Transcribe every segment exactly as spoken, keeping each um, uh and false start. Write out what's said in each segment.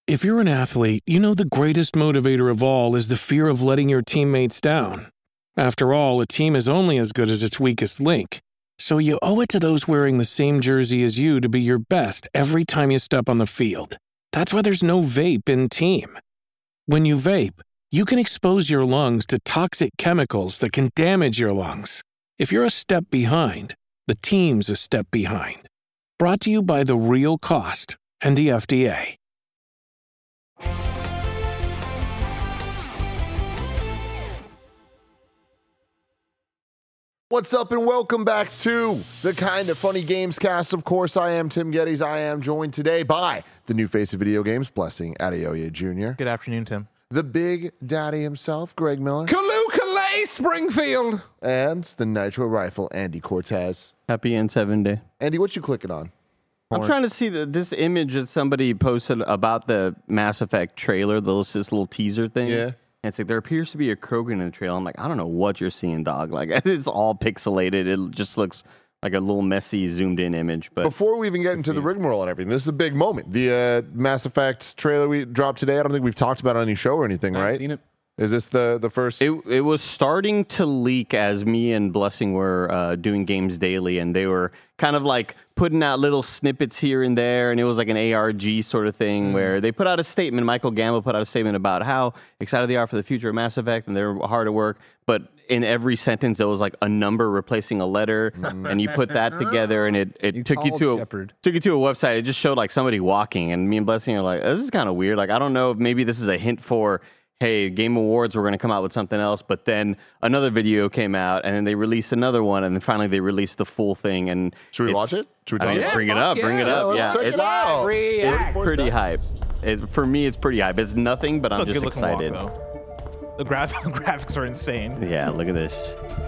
If you're an athlete, you know the greatest motivator of all is the fear of letting your teammates down. After all, a team is only as good as its weakest link. So you owe it to those wearing the same jersey as you to be your best every time you step on the field. That's why there's no vape in team. When you vape, you can expose your lungs to toxic chemicals that can damage your lungs. If you're a step behind, the team's a step behind. Brought to you by The Real Cost and the F D A. What's up and welcome back to the Kind of Funny Games cast. Of course, I am Tim Geddes. I am joined today by the new face of video games, Blessing Adeoye Junior Good afternoon, Tim. The big daddy himself, Greg Miller. Kaloo-Kalay, Springfield. And the Nitro Rifle, Andy Cortez. Happy N seven day. Andy, what you clicking on? I'm trying to see the, this image that somebody posted about the Mass Effect trailer, the, this little teaser thing. Yeah. And it's like, there appears to be a Krogan in the trailer. I'm like, I don't know what you're seeing, dog. Like, it's all pixelated. It just looks like a little messy, zoomed-in image. But before we even get into the rigmarole and everything, this is a big moment. The uh, Mass Effect trailer we dropped today, I don't think we've talked about it on any show or anything, I've right? seen it. Is this the, the first? It, it was starting to leak as me and Blessing were uh, doing games daily, and they were kind of like putting out little snippets here and there, and it was like an A R G sort of thing mm. where they put out a statement. Michael Gamble put out a statement about how excited they are for the future of Mass Effect, and they're hard at work. But in every sentence, there was like a number replacing a letter, mm. and you put that together, and it, it you took you to Shepard. a took you to a website. It just showed like somebody walking, and me and Blessing are like, this is kind of weird. Like, I don't know if maybe this is a hint for, hey, Game Awards, we're going to come out with something else. But then another video came out, and then they released another one, and then finally they released the full thing. And should we watch it? Should we I mean, talk bring about it up, yeah, bring it yeah, up. let's Yeah, check it's, it out. it's pretty hype. It, for me, it's pretty hype. It's nothing, but It's I'm a just good-looking excited. walk, though. The gra- graphics are insane. Yeah, look at this.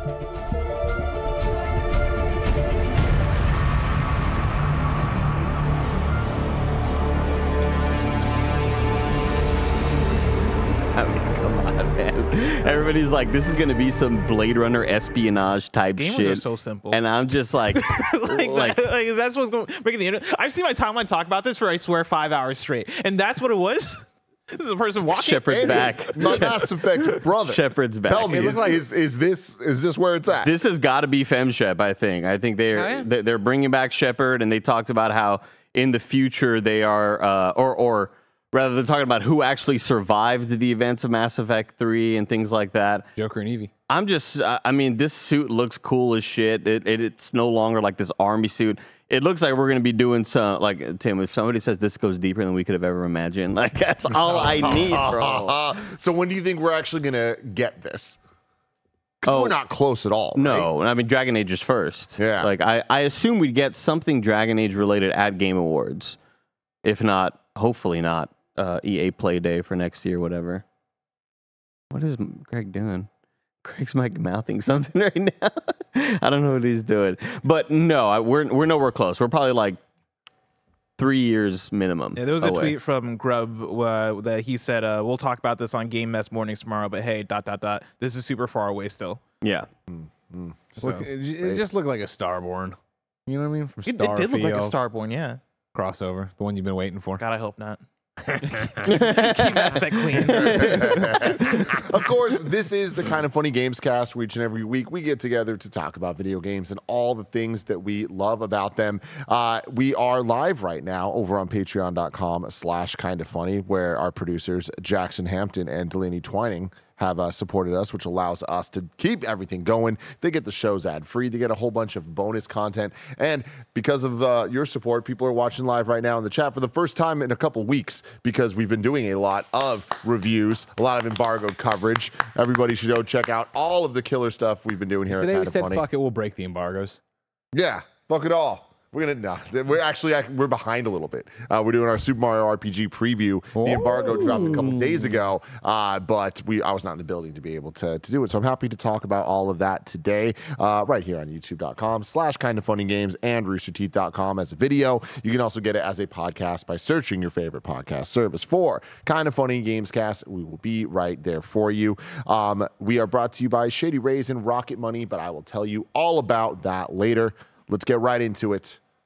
I mean, come on, man. Everybody's like, this is going to be some Blade Runner espionage type Games shit. are so simple. And I'm just like, like, like that, like that's what's going making the internet. I've seen my timeline talk about this for, I swear, five hours straight, and that's what it was. This is a person walking. Shepard's Andy, back. my Mass Effect brother. Shepard's back. Tell me, It is, looks like- is, is this is this where it's at? This has got to be FemShep, I think. I think they're Oh, yeah? they- they're bringing back Shepard, and they talked about how in the future they are, uh, or or rather, they're talking about who actually survived the events of Mass Effect three and things like that. Joker and Evie. I'm just, uh, I mean, this suit looks cool as shit. It, it, it's no longer like this army suit. It looks like we're going to be doing some, like, Tim, if somebody says this goes deeper than we could have ever imagined, like, that's all I need, bro. So when do you think we're actually going to get this? Because Oh, we're not close at all. No, I mean, Dragon Age is first. Yeah. Like, I, I assume we'd get something Dragon Age related at Game Awards. If not, hopefully not, uh, E A Play Day for next year, whatever. What is Greg doing? Greg's like mouthing something right now. I don't know what he's doing, but no, I, we're we're nowhere close. We're probably like three years minimum. Yeah, there was a away. tweet from Grubb uh, that he said, uh, "We'll talk about this on Game Mess mornings tomorrow." But hey, dot dot dot. This is super far away still. Yeah, So, Look, it, it just looked like a Starborn. You know what I mean? From it, it did look like a Starfield Starborn. Yeah. crossover, the one you've been waiting for. God, I hope not. Keep Mass Effect clean. Of course, this is the Kind of Funny Games cast where each and every week we get together to talk about video games and all the things that we love about them. Uh, we are live right now over on patreon.com slash kind of funny, where our producers Jackson Hampton and Delaney Twining have uh, supported us, which allows us to keep everything going. They get the shows ad-free. They get a whole bunch of bonus content. And because of uh, your support, people are watching live right now in the chat for the first time in a couple weeks, because we've been doing a lot of reviews, a lot of embargoed coverage. Everybody should go check out all of the killer stuff we've been doing here Today at we Kind of said, Funny. fuck it, we'll break the embargoes. Yeah, fuck it all. We're gonna no. We're actually we're behind a little bit. Uh, we're doing our Super Mario R P G preview. The embargo dropped a couple days ago, uh, but we I was not in the building to be able to to do it. So I'm happy to talk about all of that today, uh, right here on YouTube.com slash Kind of Funny Games and Rooster Teeth dot com as a video. You can also get it as a podcast by searching your favorite podcast service for Kind of Funny Games Cast. We will be right there for you. Um, we are brought to you by Shady Rays and Rocket Money, but I will tell you all about that later. Let's get right into it.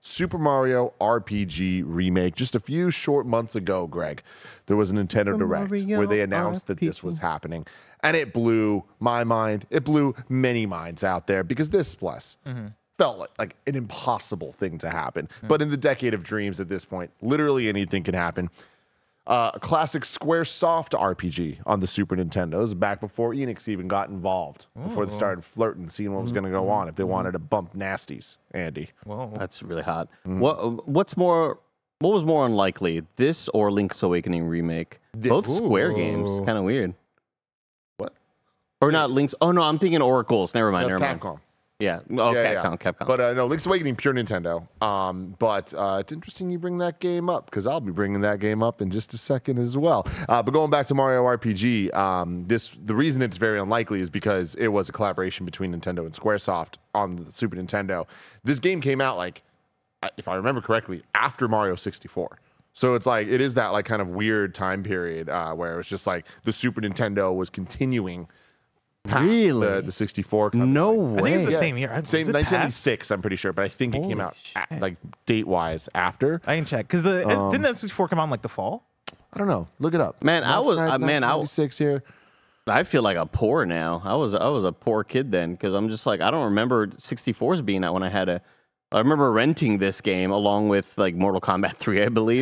Super Mario R P G Remake. Just a few short months ago, Greg, there was a Nintendo Super Direct Mario where they announced that this was happening. And it blew my mind. It blew many minds out there because this plus mm-hmm. felt like, like an impossible thing to happen. Mm-hmm. But in the decade of dreams at this point, literally anything can happen. Uh, a classic Squaresoft R P G on the Super Nintendo. It was back before Enix even got involved, Ooh. before they started flirting, seeing what was going to go on if they wanted to bump nasties, Andy. Whoa. That's really hot. Mm. What What's more... What was more unlikely, this or Link's Awakening remake? Both Ooh. Square games. Kind of weird. What? Or not Link's... Oh, no, I'm thinking Oracle's. Never mind. That's never Capcom. Mind. Yeah. Oh, yeah, Capcom, yeah. Capcom. But uh, no, Link's Awakening, pure Nintendo. Um, but uh, it's interesting you bring that game up because I'll be bringing that game up in just a second as well. Uh, but going back to Mario R P G, um, this the reason it's very unlikely is because it was a collaboration between Nintendo and Squaresoft on the Super Nintendo. This game came out, like, if I remember correctly, after Mario sixty-four. So it's like, it is that like kind of weird time period uh, where it was just like the Super Nintendo was continuing Really? The, the sixty-four. No like, way. I think it's the yeah. same year. Same nineteen ninety-six, I'm pretty sure, but I think it Holy came out shit. at, like date wise after. I can check because the Um, didn't that sixty-four come out in like the fall? I don't know. Look it up. Man, I was- March uh, man, I- nineteen ninety-six here. I feel like a poor now. I was I was a poor kid then because I'm just like I don't remember sixty-fours being out when I had a. I remember renting this game along with like Mortal Kombat three, I believe.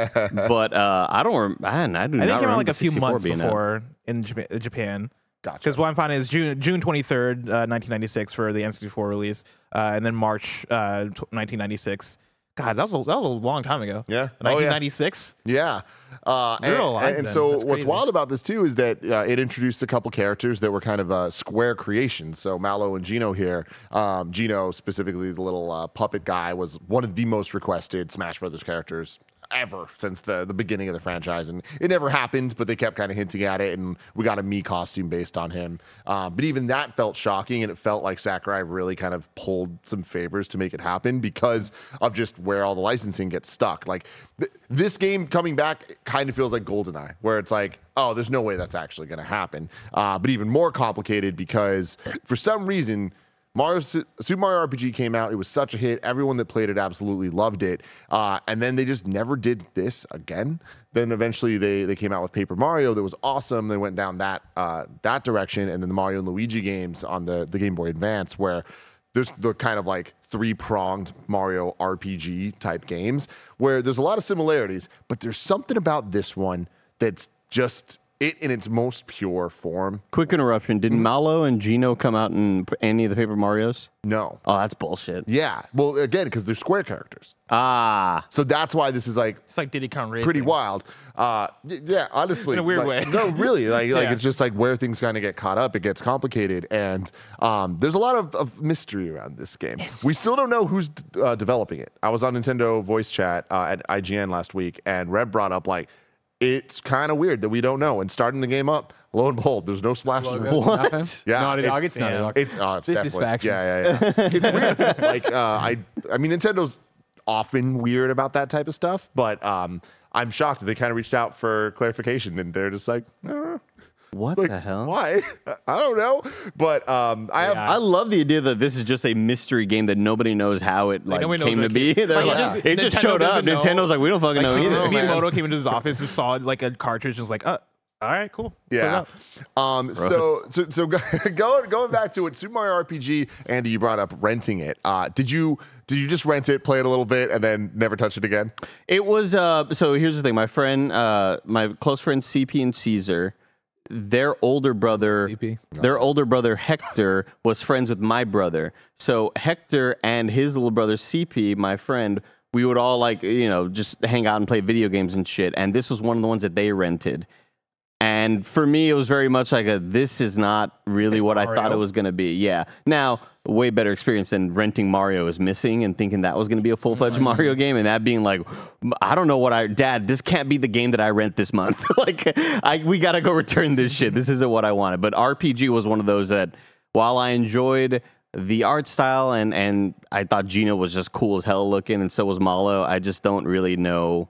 but uh, I don't. Rem- man, I do I not think it came out like remember a few sixty-four months being out. before in Jap- Japan. Gotcha. Because what I'm finding is June June twenty-third, uh, nineteen ninety-six for the N sixty-four release, uh, and then March uh, t- nineteen ninety-six. God, that was a, that was a long time ago. Yeah. Oh, yeah. nineteen ninety-six. Yeah. Uh, You're and, alive and, and then. so That's what's crazy. wild about this too is that uh, it introduced a couple characters that were kind of uh, Square creations. So Mallow and Gino here. Um, Gino, specifically the little uh, puppet guy, was one of the most requested Smash Brothers characters ever since the, the beginning of the franchise. And it never happened, but they kept kind of hinting at it, and we got a Mii costume based on him. Uh, but even that felt shocking, and it felt like Sakurai really kind of pulled some favors to make it happen because of just where all the licensing gets stuck. Like, th- this game coming back kind of feels like GoldenEye, where it's like, oh, there's no way that's actually going to happen. Uh, but even more complicated because for some reason, Mario, Super Mario R P G came out. It was such a hit. Everyone that played it absolutely loved it. Uh, and then they just never did this again. Then eventually they they came out with Paper Mario that was awesome. They went down that uh, that direction. And then the Mario and Luigi games on the, the Game Boy Advance, where there's the kind of like three-pronged Mario R P G type games where there's a lot of similarities, but there's something about this one that's just it in its most pure form. Quick interruption. Did Mallow and Gino come out in p- any of the Paper Marios? No. Oh, that's bullshit. Yeah. Well, again, because they're Square characters. Ah. So that's why this is like It's like Diddy Kong Racing. pretty wild. Uh, y- yeah, honestly. In a weird like- way. No, really. Like, like Yeah. it's just like where things kind of get caught up. It gets complicated. And um, there's a lot of, of mystery around this game. We still don't know who's d- uh, developing it. I was on Nintendo voice chat uh, at I G N last week, and Reb brought up like, it's kind of weird that we don't know. And starting the game up, lo and behold, there's no splash. Logo, What? nothing? Yeah, Naughty Dog. it's- It's Naughty Dog. It's, oh, it's definitely, Dissatisfaction. yeah, yeah, yeah. It's weird. Like, uh, I, I mean, Nintendo's often weird about that type of stuff, but um, I'm shocked that they kind of reached out for clarification, and they're just like, uh, What like the hell? why? I don't know, but um, I have. Yeah. I love the idea that this is just a mystery game that nobody knows how it like nobody knows came what to it be. came- They're Like, like, yeah. it just Nintendo showed up. doesn't know. Nintendo's like, we don't fucking know Like, either. know, man. Miyamoto came into his office and saw like a cartridge and was like, uh, all right, cool. Put it Yeah. up. Um. So so so go- going going back to it, Super Mario R P G. Andy, you brought up renting it. Uh, did you did you just rent it, play it a little bit, and then never touch it again? It was uh so here's the thing. My friend uh my close friend C P and Caesar, their older brother C P? their older brother Hector was friends with my brother. So Hector and his little brother C P, my friend, we would all like, you know, just hang out and play video games and shit. And this was one of the ones that they rented. And for me, it was very much like a, this is not really what I thought Mario. it was going to be. Yeah. Now, a way better experience than renting Mario is Missing and thinking that was going to be a full-fledged Mario game and that being like, I don't know what I, Dad, this can't be the game that I rent this month. like, I we got to go return this shit. This isn't what I wanted. But R P G was one of those that, while I enjoyed the art style and, and I thought Gino was just cool as hell looking and so was Malo, I just don't really know.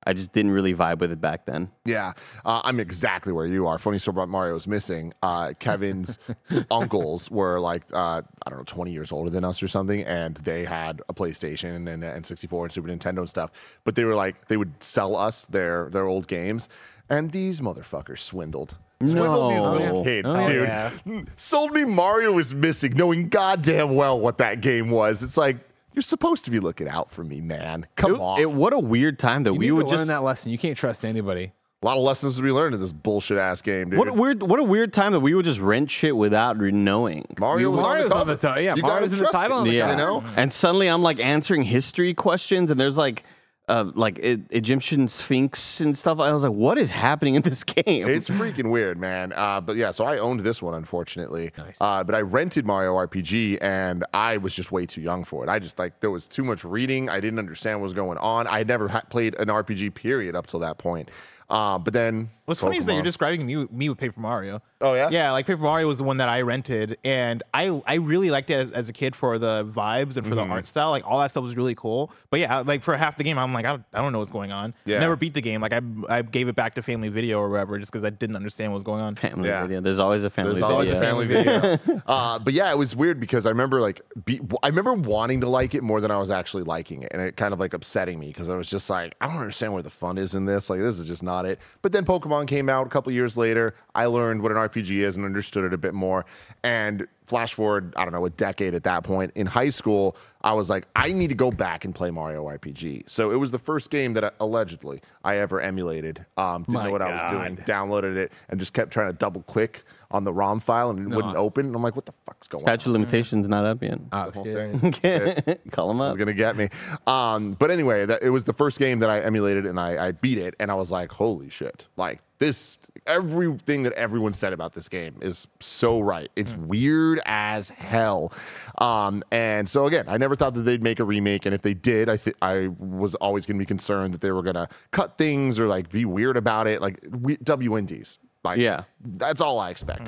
I just didn't really vibe with it back then. Yeah, uh, I'm exactly where you are. Funny story about Mario is missing. Uh, Kevin's uncles were like, uh, I don't know, twenty years older than us or something, and they had a PlayStation and an N sixty-four and Super Nintendo and stuff. But they were like, they would sell us their their old games, and these motherfuckers swindled. Swindled these little No. kids, Oh, dude. yeah. Sold me Mario was missing, knowing goddamn well what that game was. It's like, you're supposed to be looking out for me, man. Come It, on. it- what a weird time that You we need would to learn just. that lesson. You can't trust anybody. a lot of lessons to be learned in this bullshit ass game, dude. What a weird, what a weird time that we would just rent shit without re- knowing. Mario was Mario's on on the the cover. ti- yeah, You gotta Mario's in the trust title it, on the Yeah, You know? and suddenly I'm like answering history questions, and there's like, uh, like e- Egyptian Sphinx and stuff. I was like, what is happening in this game? It's freaking weird, man. Uh, but yeah, so I owned this one, unfortunately. Nice. Uh, but I rented Mario R P G, and I was just way too young for it. I just like there was too much reading. I didn't understand what was going on. I had never ha- played an R P G period up till that point. Uh, but then What's funny is that you're Pokemon- describing me, me with Paper Mario. Oh, yeah? Yeah, like Paper Mario was the one that I rented, and I I really liked it as, as a kid for the vibes and for Mm-hmm. the art style. Like all that stuff was really cool. But yeah, like for half the game, I'm like, I don't, I don't know what's going on. Yeah. Never beat the game. Like I I gave it back to Family Video or whatever just because I didn't understand what was going on. family Yeah. video. There's always a family There's video. always a family video. uh, but yeah, it was weird because I remember like be, I remember wanting to like it more than I was actually liking it, and it kind of like upsetting me because I was just like, I don't understand where the fun is in this. Like this is just not it. But then Pokemon came out a couple years later. I learned what an R P G is and understood it a bit more. And flash forward, I don't know, a decade at that point in high school, I was like, I need to go back and play Mario R P G. So it was the first game that I, allegedly I ever emulated. Um, didn't My know what I was doing. God. Downloaded it and just kept trying to double click on the ROM file and it wouldn't Nice. open. And I'm like, what the fuck's going Statute of on? limitations not up yet. Oh, Whole shit. thing. Call them was up. gonna get me. Um, but anyway, that, it was the first game that I emulated and I, I beat it, and I was like, holy shit! Like this, everything that everyone said about this game is so right. It's weird as hell. Um, and so again, I never thought that they'd make a remake, and if they did, I th- I was always gonna be concerned that they were gonna cut things or like be weird about it, like we, W Indies. Like, Yeah. that's all I expect.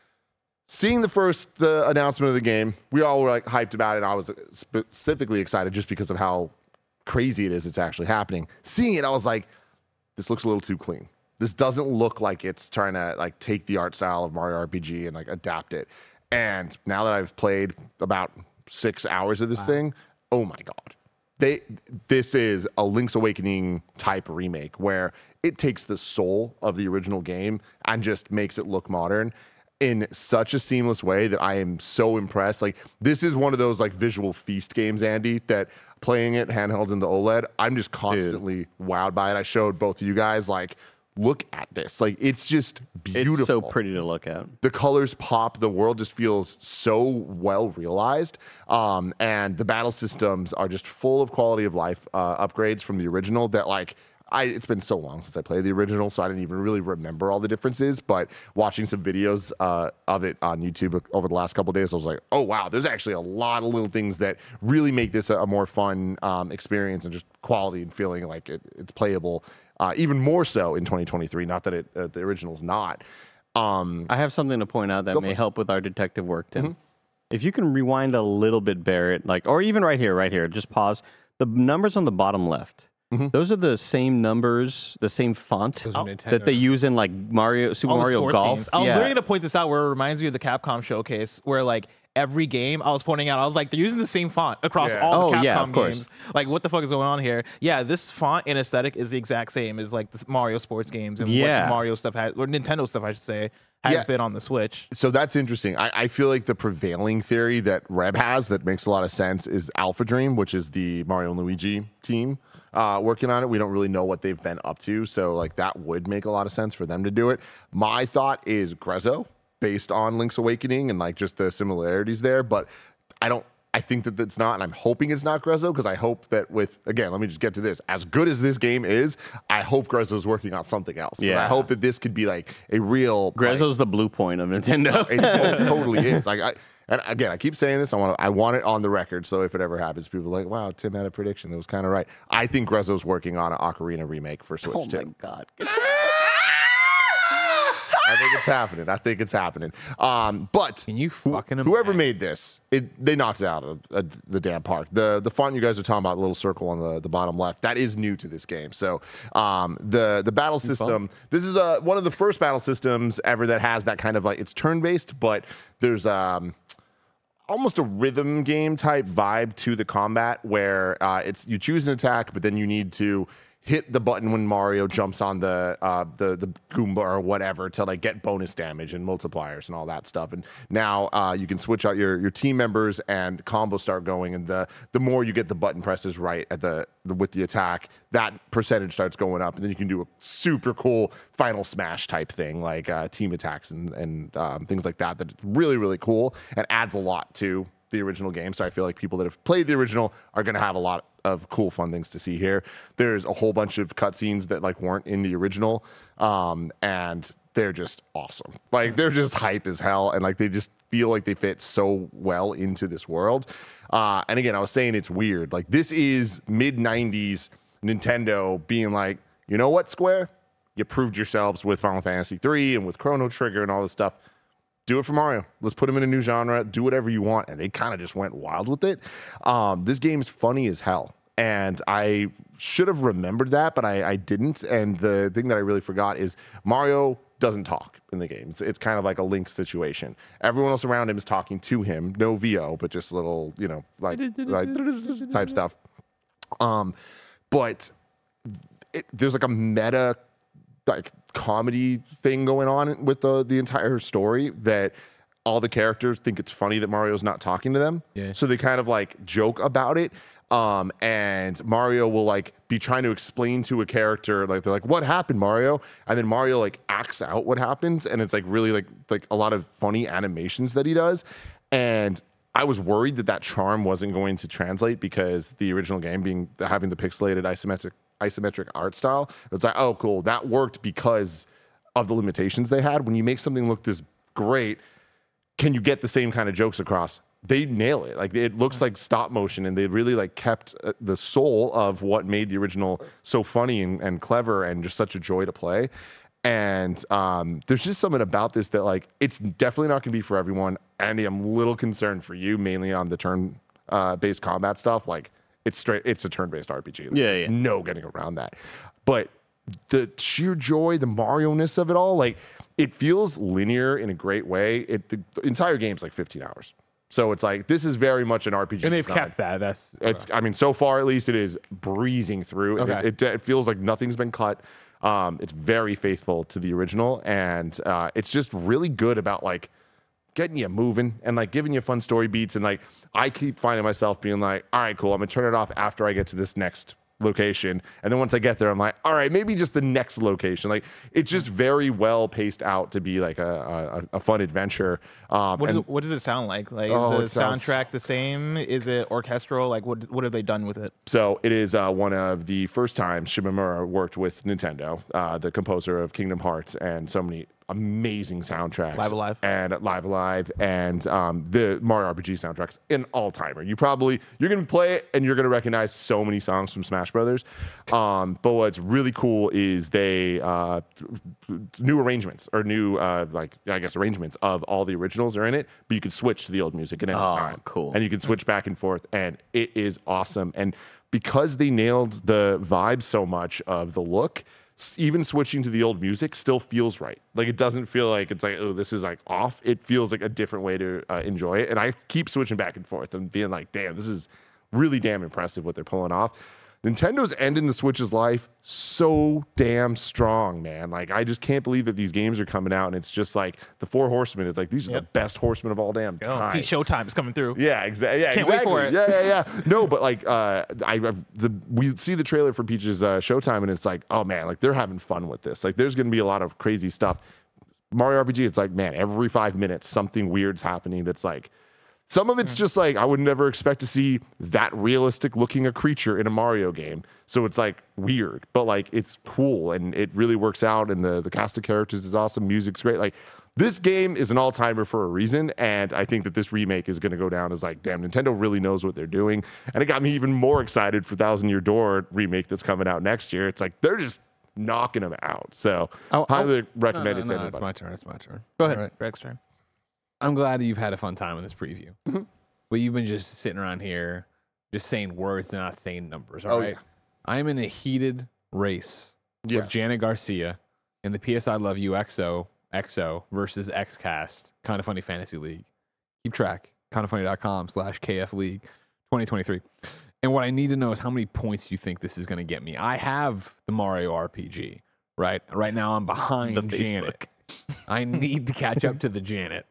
Seeing the first the announcement of the game, we all were like hyped about it. And I was specifically excited just because of how crazy it is. It's actually happening. Seeing it, I was like, this looks a little too clean. This doesn't look like it's trying to like take the art style of Mario R P G and like adapt it. And now that I've played about six hours of this thing, oh my God. They this is a Link's Awakening type remake where it takes the soul of the original game and just makes it look modern in such a seamless way that I am so impressed. Like this is one of those like visual feast games, Andy, that playing it handhelds in the OLED, I'm just constantly wowed by it. I showed both of you guys like, look at this. Like it's just beautiful. It's so pretty to look at. The colors pop. The world just feels so well realized. Um, and the battle systems are just full of quality of life uh, upgrades from the original that like, I, it's been so long since I played the original, so I didn't even really remember all the differences. But watching some videos uh, of it on YouTube over the last couple of days, I was like, oh, wow, there's actually a lot of little things that really make this a, a more fun um, experience and just quality and feeling like it, it's playable, uh, even more so in twenty twenty-three. Not that it, uh, the original's not. Um, I have something to point out that Go for may it. help with our detective work, Tim. If you can rewind a little bit, Barrett, like, or even right here, right here, just pause. The numbers on the bottom left. Those are the same numbers, the same font Those are Nintendo that they use in like Mario, Super All the Mario sports Golf. games. I was yeah. literally gonna point this out where it reminds me of the Capcom showcase where like every game I was pointing out, I was like, they're using the same font across Yeah. all the Oh, Capcom yeah, of course. games. Like, what the fuck is going on here? Yeah, this font and aesthetic is the exact same as like the Mario sports games and Yeah. what Mario stuff has, or Nintendo stuff, I should say, has Yeah. been on the Switch. So that's interesting. I, I feel like the prevailing theory that Reb has that makes a lot of sense is Alpha Dream, which is the Mario and Luigi team uh, working on it. We don't really know what they've been up to. So like that would make a lot of sense for them to do it. My thought is Grezzo based on Link's Awakening and like just the similarities there. But I don't, I think that it's not, and I'm hoping it's not Grezzo because I hope that with, again, let me just get to this. As good as this game is, I hope Grezzo's working on something else. 'Cause Yeah. I hope that this could be like a real like, Grezzo's the blue point of Nintendo. it to- totally is. Like, I, and again, I keep saying this. I want to. I want it on the record. So if it ever happens, people are like, "Wow, Tim had a prediction that was kind of right." I think Grezzo's working on an Ocarina remake for Switch. oh my Tim. god. I think it's happening. I think it's happening. Um, but Can you fucking whoever imagine? made this, it they knocked it out of uh, the damn park. The the font you guys are talking about, the little circle on the, the bottom left, that is new to this game. So um, the the battle system, this is uh, one of the first battle systems ever that has that kind of like, it's turn based, but there's um. almost a rhythm game type vibe to the combat where uh, it's you choose an attack, but then you need to hit the button when Mario jumps on the uh, the the Goomba or whatever to like get bonus damage and multipliers and all that stuff. And now uh, you can switch out your your team members and combos start going. And the the more you get the button presses right at the, the with the attack, that percentage starts going up. And then you can do a super cool final smash type thing like uh, team attacks and and um, things like that. That's really really cool and adds a lot to the original game. So I feel like people that have played the original are going to have a lot of cool fun things to see here. There's a whole bunch of cutscenes that like weren't in the original, um, and they're just awesome. Like they're just hype as hell, and like they just feel like they fit so well into this world. Uh, and again, I was saying it's weird. Like this is mid nineties Nintendo being like, you know what, Square, you proved yourselves with Final Fantasy three and with Chrono Trigger and all this stuff. Do it for Mario. Let's put him in a new genre. Do whatever you want. And they kind of just went wild with it. Um, this game's funny as hell. And I should have remembered that, but I, I didn't. And the thing that I really forgot is Mario doesn't talk in the game. It's, it's kind of like a Link situation. Everyone else around him is talking to him. No V O, but just little, you know, like, like type stuff. Um, but it, there's like a meta like comedy thing going on with the the entire story that all the characters think it's funny that Mario's not talking to them. Yeah. So they kind of like joke about it. Um, and Mario will like be trying to explain to a character, like they're like, what happened, Mario? And then Mario like acts out what happens. And it's like really like like a lot of funny animations that he does. And I was worried that that charm wasn't going to translate because the original game being having the pixelated isometric isometric art style. It's like, oh, cool. That worked because of the limitations they had. When you make something look this great, can you get the same kind of jokes across? They nail it. Like it looks like stop motion, and they really like kept uh, the soul of what made the original so funny and, and clever and just such a joy to play. And um, there's just something about this that like it's definitely not going to be for everyone. Andy, I'm a little concerned for you, mainly on the turn uh, based combat stuff. Like it's straight, it's a turn based R P G. Like, Yeah, yeah. no getting around that. But the sheer joy, the Mario-ness of it all, like it feels linear in a great way. It the, the entire game's like fifteen hours. So it's like this is very much an R P G. And they've design. kept that. That's It's, I mean, so far at least it is breezing through. Okay. It, it, it feels like nothing's been cut. Um, it's very faithful to the original, and uh, it's just really good about like getting you moving and like giving you fun story beats. And like I keep finding myself being like, all right, cool, I'm gonna turn it off after I get to this next location, and then once I get there, I'm like, all right, maybe just the next location. Like it's just very well paced out to be like a a, a fun adventure. Um, What, and, is it, what does it sound like? Like Oh, it is the sounds- soundtrack the same? Is it orchestral? Like what what have they done with it? So it is uh, one of the first times Shimamura worked with Nintendo, uh, the composer of Kingdom Hearts and so many amazing soundtracks. Live Alive. And Live Alive and um, the Mario R P G soundtracks. An all-timer. You probably, you're going to play it and you're going to recognize so many songs from Smash Brothers. Um, but what's really cool is they, uh, new arrangements or new, uh, like, I guess arrangements of all the originals are in it, but you can switch to the old music at any Oh, time. cool. And you can switch back and forth, and it is awesome. And because they nailed the vibe so much of the look, s- even switching to the old music still feels right. Like it doesn't feel like it's like, oh, this is like off. It feels like a different way to uh, enjoy it. And I keep switching back and forth and being like, damn, this is really damn impressive what they're pulling off. Nintendo's ending the Switch's life so damn strong, man. Like, I just can't believe that these games are coming out and it's just like the Four Horsemen. It's like, these are the best horsemen of all damn Oh, time. Pete Showtime is coming through. Yeah, exactly. Yeah, Can't wait exactly. for it. Yeah, yeah, yeah. No, but like, uh, I I've, the we see the trailer for Peach's uh, Showtime, and it's like, oh man, like they're having fun with this. Like, there's gonna be a lot of crazy stuff. Mario R P G, it's like, man, every five minutes something weird's happening. That's like, some of it's just like I would never expect to see that realistic looking a creature in a Mario game. So it's like weird, but like it's cool and it really works out. And the the cast of characters is awesome. Music's great. Like, this game is an all-timer for a reason, and I think that this remake is going to go down as like, damn, Nintendo really knows what they're doing. And it got me even more excited for Thousand Year Door remake that's coming out next year. It's like they're just knocking them out. So Oh, highly oh. recommend no, it no, to no, it's everybody. my turn. It's my turn. Go ahead. All right. Greg's turn. I'm glad you've had a fun time in this preview. Mm-hmm. But you've been just sitting around here, just saying words and not saying numbers. All Oh, right. yeah. I'm in a heated race Yes. with Janet Garcia in the P S I Love You X O X O versus XCast Kind of Funny Fantasy League. Keep track. kindoffunny.com slash KF League twenty twenty-three. And what I need to know is how many points you think this is going to get me. I have the Mario R P G, right? Right now I'm behind The Janet. I need to catch up to the Janet.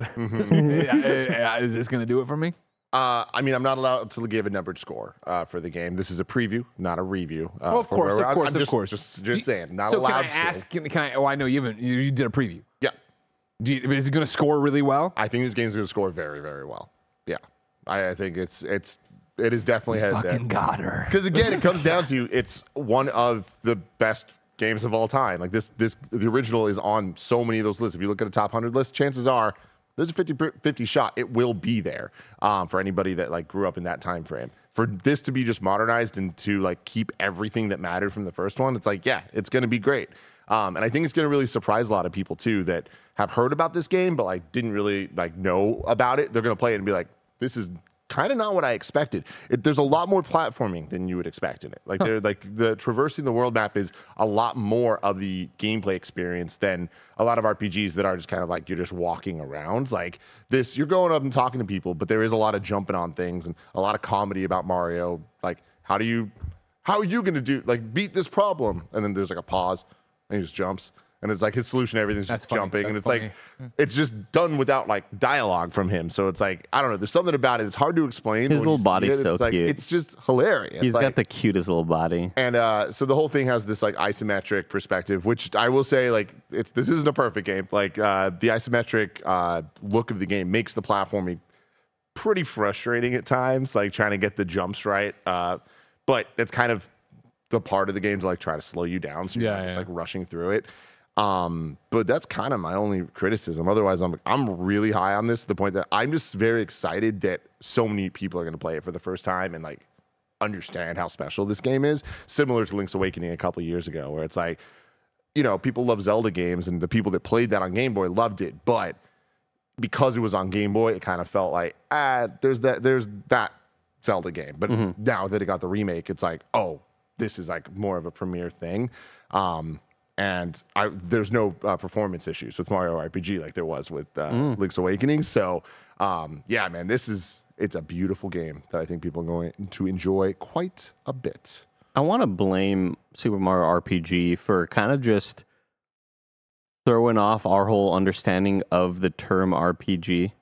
Mm-hmm. Is this going to do it for me? Uh, I mean, I'm not allowed to give a numbered score uh, for the game. This is a preview, not a review. Uh, Oh, of for course, where of I'm- course, I'm of just, course. Just, just saying, not so allowed can I to. ask? Can, can I? Oh, I know you haven't. You, you did a preview. Yeah, Do you, is it going to score really well? I think this game's going to score very, very well. Yeah, I, I think it's it's it is definitely headed there. got her. Because again, it comes down to it's one of the best games of all time. Like this, this the original is on so many of those lists. If you look at a top one hundred list, chances are there's a fifty fifty shot it will be there um, for anybody that like grew up in that time frame. For this to be just modernized and to like keep everything that mattered from the first one, it's like, yeah, it's going to be great. Um, and I think it's going to really surprise a lot of people too that have heard about this game but like didn't really like know about it. They're going to play it and be like, this is kind of not what I expected. It, there's a lot more platforming than you would expect in it. Like they're like the traversing the world map is a lot more of the gameplay experience than a lot of R P Gs that are just kind of like you're just walking around. Like this, you're going up and talking to people, but there is a lot of jumping on things and a lot of comedy about Mario. Like how do you, how are you going to do like beat this problem? And then there's like a pause and he just jumps. And it's like his solution to everything's That's just funny. jumping. And That's it's funny. like, it's just done without like dialogue from him. So it's like, I don't know. There's something about it. It's hard to explain. His when you little see body's it. so It's like, cute. It's just hilarious. He's like, got the cutest little body. and uh, so the whole thing has this like isometric perspective, which I will say, like, it's this isn't a perfect game. Like uh, the isometric uh, look of the game makes the platforming pretty frustrating at times, like trying to get the jumps right. Uh, but it's kind of the part of the game to like try to slow you down, so you're Yeah, not just yeah. like rushing through it. Um, but that's kind of my only criticism. Otherwise, I'm I'm really high on this to the point that I'm just very excited that so many people are going to play it for the first time and like understand how special this game is. Similar to Link's Awakening a couple years ago, where it's like, you know, people love Zelda games, and the people that played that on Game Boy loved it, but because it was on Game Boy, it kind of felt like ah, there's that there's that Zelda game. But now that it got the remake, it's like, oh, this is like more of a premier thing. Um, and I, there's no uh, performance issues with Mario R P G like there was with uh, Link's Awakening. So, um, yeah, man, this is it's a beautiful game that I think people are going to enjoy quite a bit. I want to blame Super Mario R P G for kind of just throwing off our whole understanding of the term R P G.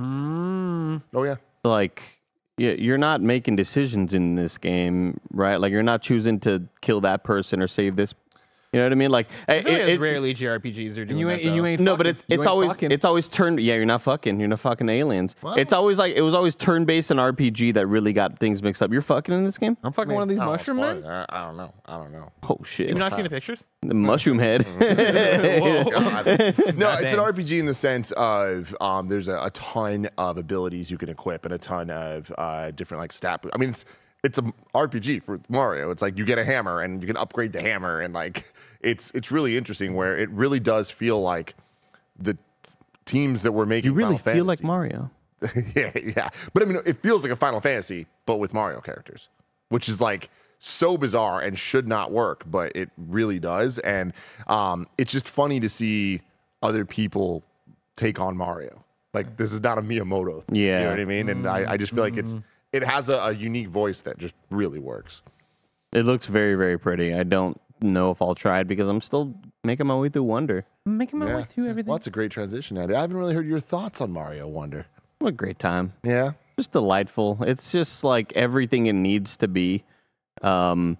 Mm. Oh yeah, Like, y- you're not making decisions in this game, right? Like, you're not choosing to kill that person or save this. You know what I mean? Like, I feel like it- it's it's rarely J R P Gs are doing And you that, ain't, and you though. ain't no, but fucking. it's You it's ain't always fucking. it's always turned. Yeah, you're not fucking. You're not fucking aliens. What? It's always like it was always turn based and R P G that really got things mixed up. You're fucking in this game. I'm fucking one of these I don't know, mushroom it's men. fun. I, I don't know. I don't know. Oh shit! Have you not seen the pictures? The mushroom head. Whoa. God. No, it's an dang. R P G in the sense of um, there's a, a ton of abilities you can equip and a ton of uh, different like stat. I mean, it's it's a R P G for Mario. It's like you get a hammer and you can upgrade the hammer, and like it's it's really interesting where it really does feel like the t- teams that were making You really Final feel like Fantasies- Mario. yeah, yeah. But I mean, it feels like a Final Fantasy, but with Mario characters, which is like so bizarre and should not work, but it really does. And um, it's just funny to see other people take on Mario. Like this is not a Miyamoto thing, you Yeah. know what I mean? And I, I just feel like it's it has a, a unique voice that just really works. It looks very very pretty. I don't know if I'll try it because I'm still making my way through Wonder. Making my Yeah. way through everything. Well, that's a great transition, Andy. I haven't really heard your thoughts on Mario Wonder. What a great time. Yeah. Just delightful. It's just like everything it needs to be. Um,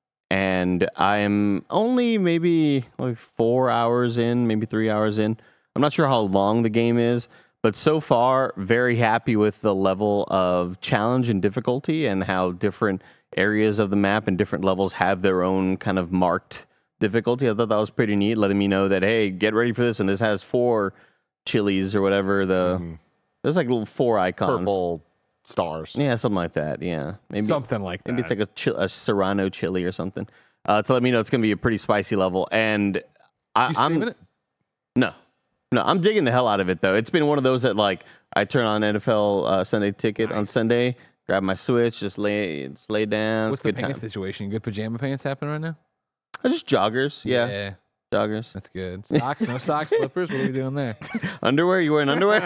and I'm only maybe like four hours in, maybe three hours in. I'm not sure how long the game is, but so far, very happy with the level of challenge and difficulty and how different areas of the map and different levels have their own kind of marked difficulty. I thought that was pretty neat, letting me know that, hey, get ready for this one. This has four chilies or whatever. The There's like little four icons. Purple stars. Yeah, something like that. Yeah, maybe Something like that. maybe it's like a, chi- a Serrano chili or something. uh, to let me know it's going to be a pretty spicy level. And I, You I'm streaming it? no, no, I'm digging the hell out of it though. It's been one of those that like I turn on N F L uh, Sunday Ticket on Nice. Sunday, grab my Switch, just lay, just lay down. What's It's the good pants time. situation? Good pajama pants happening right now? Uh, Just joggers, yeah, joggers. That's good. Socks, no socks, slippers. What are we doing there? Underwear? You wearing underwear?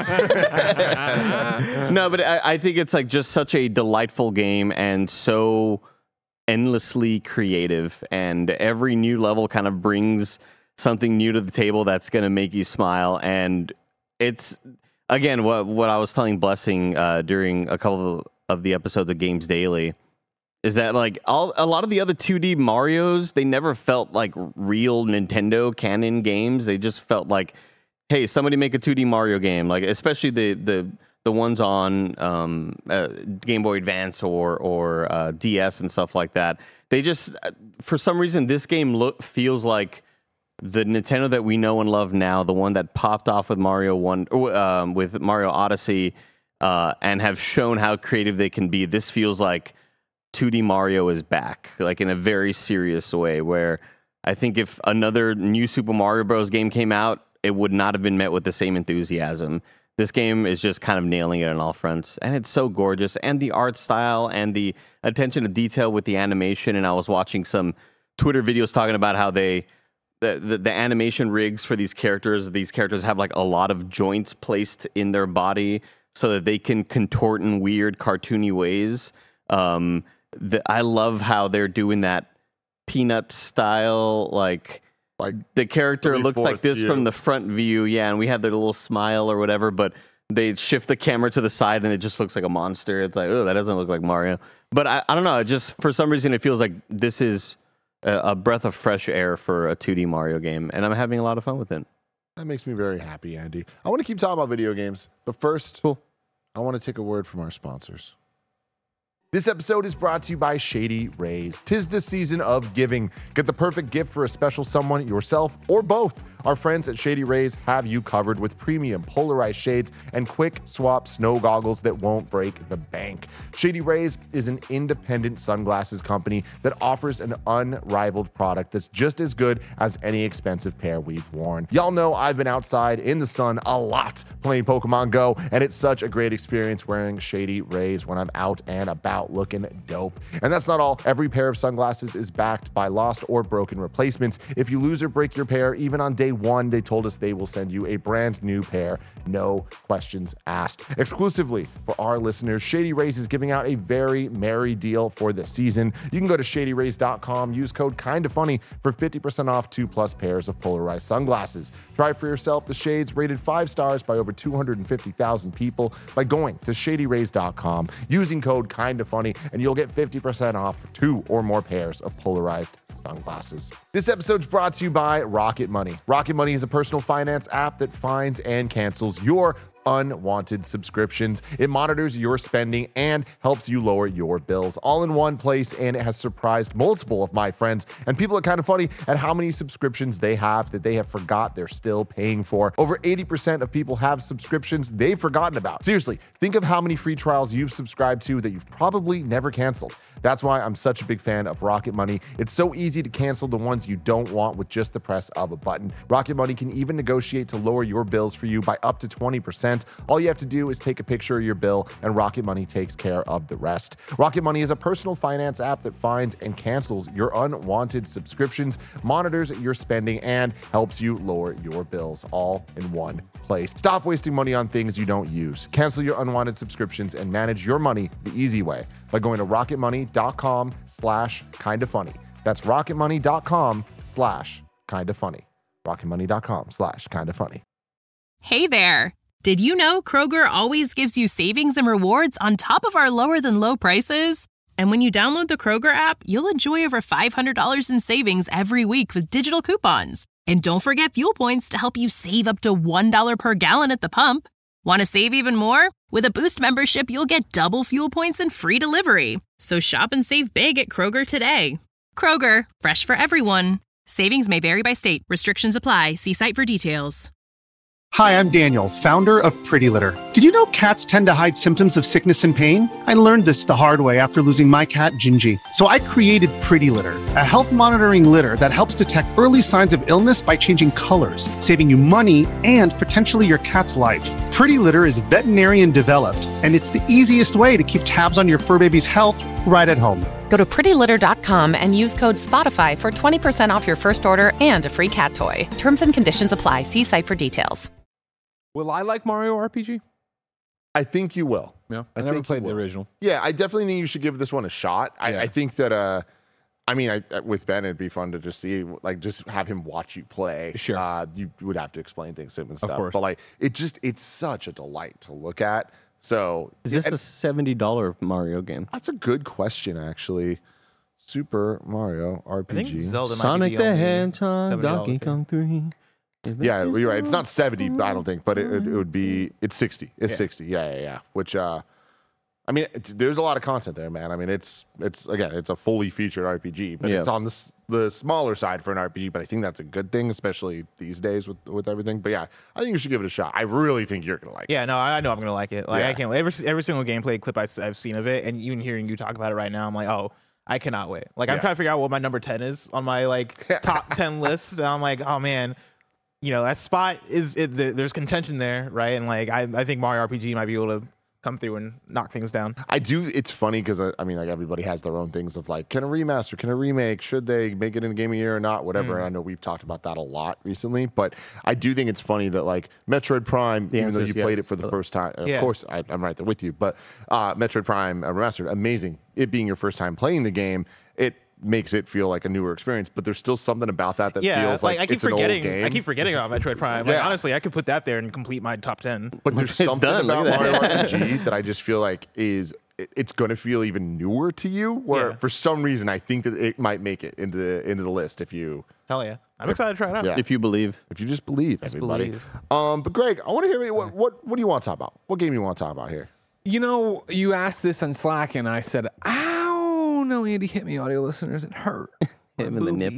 No, but I, I think it's like just such a delightful game and so endlessly creative. And every new level kind of brings something new to the table that's going to make you smile. And it's, again, what, what I was telling Blessing uh, during a couple of, of the episodes of Games Daily is that like all a lot of the other two D Marios, they never felt like real Nintendo canon games. They just felt like, hey, somebody make a two D Mario game. Like especially the the the ones on um, uh, Game Boy Advance or or uh, D S and stuff like that. They just for some reason this game look feels like the Nintendo that we know and love now, the one that popped off with Mario one um, with Mario Odyssey, uh, and have shown how creative they can be. This feels like two D Mario is back, like in a very serious way, where I think if another new Super Mario Bros. Game came out, it would not have been met with the same enthusiasm. This game is just kind of nailing it on all fronts, and it's so gorgeous, and the art style and the attention to detail with the animation. And I was watching some Twitter videos talking about how they the, the, the animation rigs for these characters, these characters have like a lot of joints placed in their body so that they can contort in weird cartoony ways. Um, The, I love how they're doing that Peanut style, like Like the character looks like three-fourth this view. from the front view, yeah, and we have their little smile or whatever, but they shift the camera to the side and it just looks like a monster. It's like, oh, that doesn't look like Mario. But I, I don't know, it just for some reason it feels like this is a, a breath of fresh air for a two D Mario game, and I'm having a lot of fun with it. That makes me very happy, Andy. I want to keep talking about video games, but first, Cool. I want to take a word from our sponsors. This episode is brought to you by Shady Rays. 'Tis the season of giving. Get the perfect gift for a special someone, yourself, or both. Our friends at Shady Rays have you covered with premium polarized shades and quick swap snow goggles that won't break the bank. Shady Rays is an independent sunglasses company that offers an unrivaled product that's just as good as any expensive pair we've worn. Y'all know I've been outside in the sun a lot playing Pokemon Go, and it's such a great experience wearing Shady Rays when I'm out and about looking dope. And that's not all. Every pair of sunglasses is backed by lost or broken replacements. If you lose or break your pair, even on day one, they told us they will send you a brand new pair. No questions asked. Exclusively for our listeners, Shady Rays is giving out a very merry deal for the season. You can go to shady rays dot com, use code kinda funny for fifty percent off two plus pairs of polarized sunglasses. Try for yourself the shades rated five stars by over two hundred fifty thousand people by going to shady rays dot com, using code kinda funny, and you'll get fifty percent off for two or more pairs of polarized sunglasses. This episode's brought to you by Rocket Money. Rocket Money is a personal finance app that finds and cancels your unwanted subscriptions. It monitors your spending and helps you lower your bills all in one place, and it has surprised multiple of my friends and people are kind of funny at how many subscriptions they have that they have forgot they're still paying for. Over eighty percent of people have subscriptions they've forgotten about. Seriously, think of how many free trials you've subscribed to that you've probably never canceled. That's why I'm such a big fan of Rocket Money. It's so easy to cancel the ones you don't want with just the press of a button. Rocket Money can even negotiate to lower your bills for you by up to twenty percent. All you have to do is take a picture of your bill, and Rocket Money takes care of the rest. Rocket Money is a personal finance app that finds and cancels your unwanted subscriptions, monitors your spending, and helps you lower your bills all in one place. Stop wasting money on things you don't use. Cancel your unwanted subscriptions and manage your money the easy way by going to rocketmoney.com slash kinda funny. That's rocketmoney.com slash kinda funny. rocketmoney.com slash kinda funny. Hey there. Did you know Kroger always gives you savings and rewards on top of our lower than low prices? And when you download the Kroger app, you'll enjoy over five hundred dollars in savings every week with digital coupons. And don't forget fuel points to help you save up to one dollar per gallon at the pump. Want to save even more? With a Boost membership, you'll get double fuel points and free delivery. So shop and save big at Kroger today. Kroger, fresh for everyone. Savings may vary by state. Restrictions apply. See site for details. Hi, I'm Daniel, founder of Pretty Litter. Did you know cats tend to hide symptoms of sickness and pain? I learned this the hard way after losing my cat, Gingy. So I created Pretty Litter, a health monitoring litter that helps detect early signs of illness by changing colors, saving you money and potentially your cat's life. Pretty Litter is veterinarian developed, and it's the easiest way to keep tabs on your fur baby's health right at home. Go to pretty litter dot com and use code SPOTIFY for twenty percent off your first order and a free cat toy. Terms and conditions apply. See site for details. Will I like Mario R P G? I think you will. Yeah, I, I never think played you the will. original. Yeah, I definitely think you should give this one a shot. I, Yeah. I think that, uh, I mean, I, with Ben, it'd be fun to just see, like, just have him watch you play. Sure. Uh, you would have to explain things to him and stuff. course. But, like, it just, it's such a delight to look at. So, Is this and a seventy dollars Mario game? that's a good question, actually. Super Mario R P I G. think Zelda might be Sonic the only Hedgehog, seventy dollars Donkey thing. Kong three. Yeah, you're right. It's not seventy, I don't think, but it, it, it would be, it's sixty. It's Yeah. sixty. Yeah, yeah, yeah. Which, uh, I mean, it, there's a lot of content there, man. I mean, it's, it's again, it's a fully featured R P G, but Yeah. it's on the, s- the smaller side for an R P G, but I think that's a good thing, especially these days with, with everything. But yeah, I think you should give it a shot. I really think you're going to like it. Yeah, no, I know I'm gonna like it. Like Yeah. I can't. Every every single gameplay clip I, have seen of it, and even hearing you talk about it right now, I'm like, oh, I cannot wait. Like I'm Yeah. trying to figure out what my number ten is on my like top ten list, and I'm like, oh man, you know that spot is it, there- there's contention there, right? And like I, I think Mario R P G might be able to come through and knock things down. I do. It's funny because I, I mean, like everybody has their own things of like, can a remaster, can a remake, should they make it in a game of the year or not, whatever. Mm. And I know we've talked about that a lot recently, but I do think it's funny that like Metroid Prime, The even though answer you is played yes. it for the first time, of Yeah. course I, I'm right there with you. But uh, Metroid Prime uh, remastered, amazing. It being your first time playing the game, it makes it feel like a newer experience. But there's still something about that that Yeah, feels like, like, I keep it's an forgetting. old game. I keep forgetting about Metroid Prime. Like Yeah. honestly, I could put that there and complete my top ten. But there's It's something done, look about at Mario that. R P G that I just feel like is it- it's going to feel even newer to you. Where Yeah. for some reason I think that it might make it into the, into the list if you Hell yeah, I'm excited to try it out. Yeah. If you believe. if you just believe everybody. believe. Um, but Greg, I want to hear what what what do you want to talk about? What game you want to talk about here? You know, you asked this on Slack, and I said, "Ow, no, Andy hit me, audio listeners. It hurt." Him in the nip.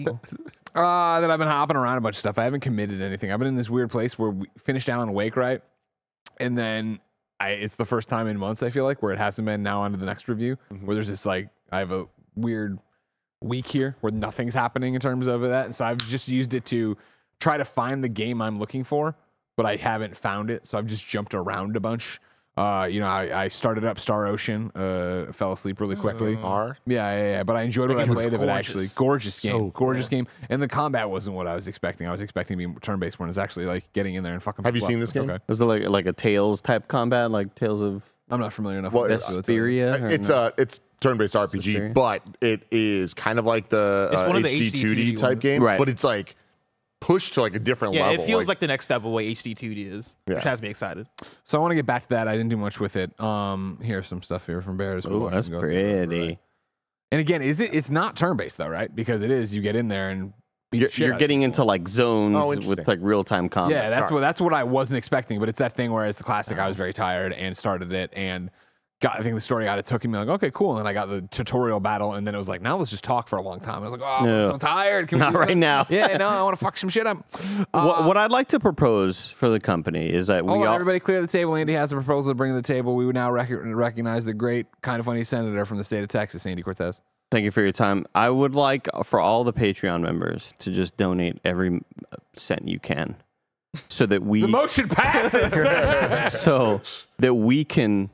Uh, that I've been hopping around a bunch of stuff. I haven't committed to anything. I've been in this weird place where we finished Alan Wake, right? And then I, it's the first time in months, I feel like, where it hasn't been. Now on to the next review, where there's this like, I have a weird week here where nothing's happening in terms of that. And so I've just used it to try to find the game I'm looking for, but I haven't found it. So I've just jumped around a bunch. Uh, you know, I, I started up Star Ocean, uh, fell asleep really quickly. R. Yeah, yeah, yeah. But I enjoyed what I game looks played of it actually. gorgeous. Gorgeous game. So gorgeous game. And the combat wasn't what I was expecting. I was expecting to be turn based when it's actually like getting in there and fucking. Have you people seen up. this game? Okay. Was it like like a Tales type combat, like Tales of I'm not familiar enough Well, with it's this, so tell you. Vesperia? or It's no? uh it's turn-based R P G, Vesperia? but it is kind of like the It's uh, one of the H D two D H D type ones. game, Right. but it's like pushed to like a different Yeah, level. it feels like, the next step of what H D two D is, Yeah. which has me excited. So I want to get back to that. I didn't do much with it. Um, here's some stuff here from Bears. We'll Oh, watch that's them go through it, pretty. right? And again, is it? It's not turn based though, right? Because it is. You get in there and beat You're, the shit you're out of getting people. into like zones Oh, with interesting. like real time combat. Yeah, that's Alright. what that's what I wasn't expecting. But it's that thing where it's the classic. I was very tired and started it and got. I think the story got it took me like okay, cool. And then I got the tutorial battle, and then it was like now let's just talk for a long time. I was like, oh, No. I'm so tired. Can we Not do right something? now. Yeah, no, I want to fuck some shit up. Uh, what, what I'd like to propose for the company is that we Hold on, all everybody clear the table. Andy has a proposal to bring to the table. We would now rec- recognize the great, kind of funny senator from the state of Texas, Andy Cortez. thank you for your time. I would like for all the Patreon members to just donate every cent you can, so that we The motion passes. so that we can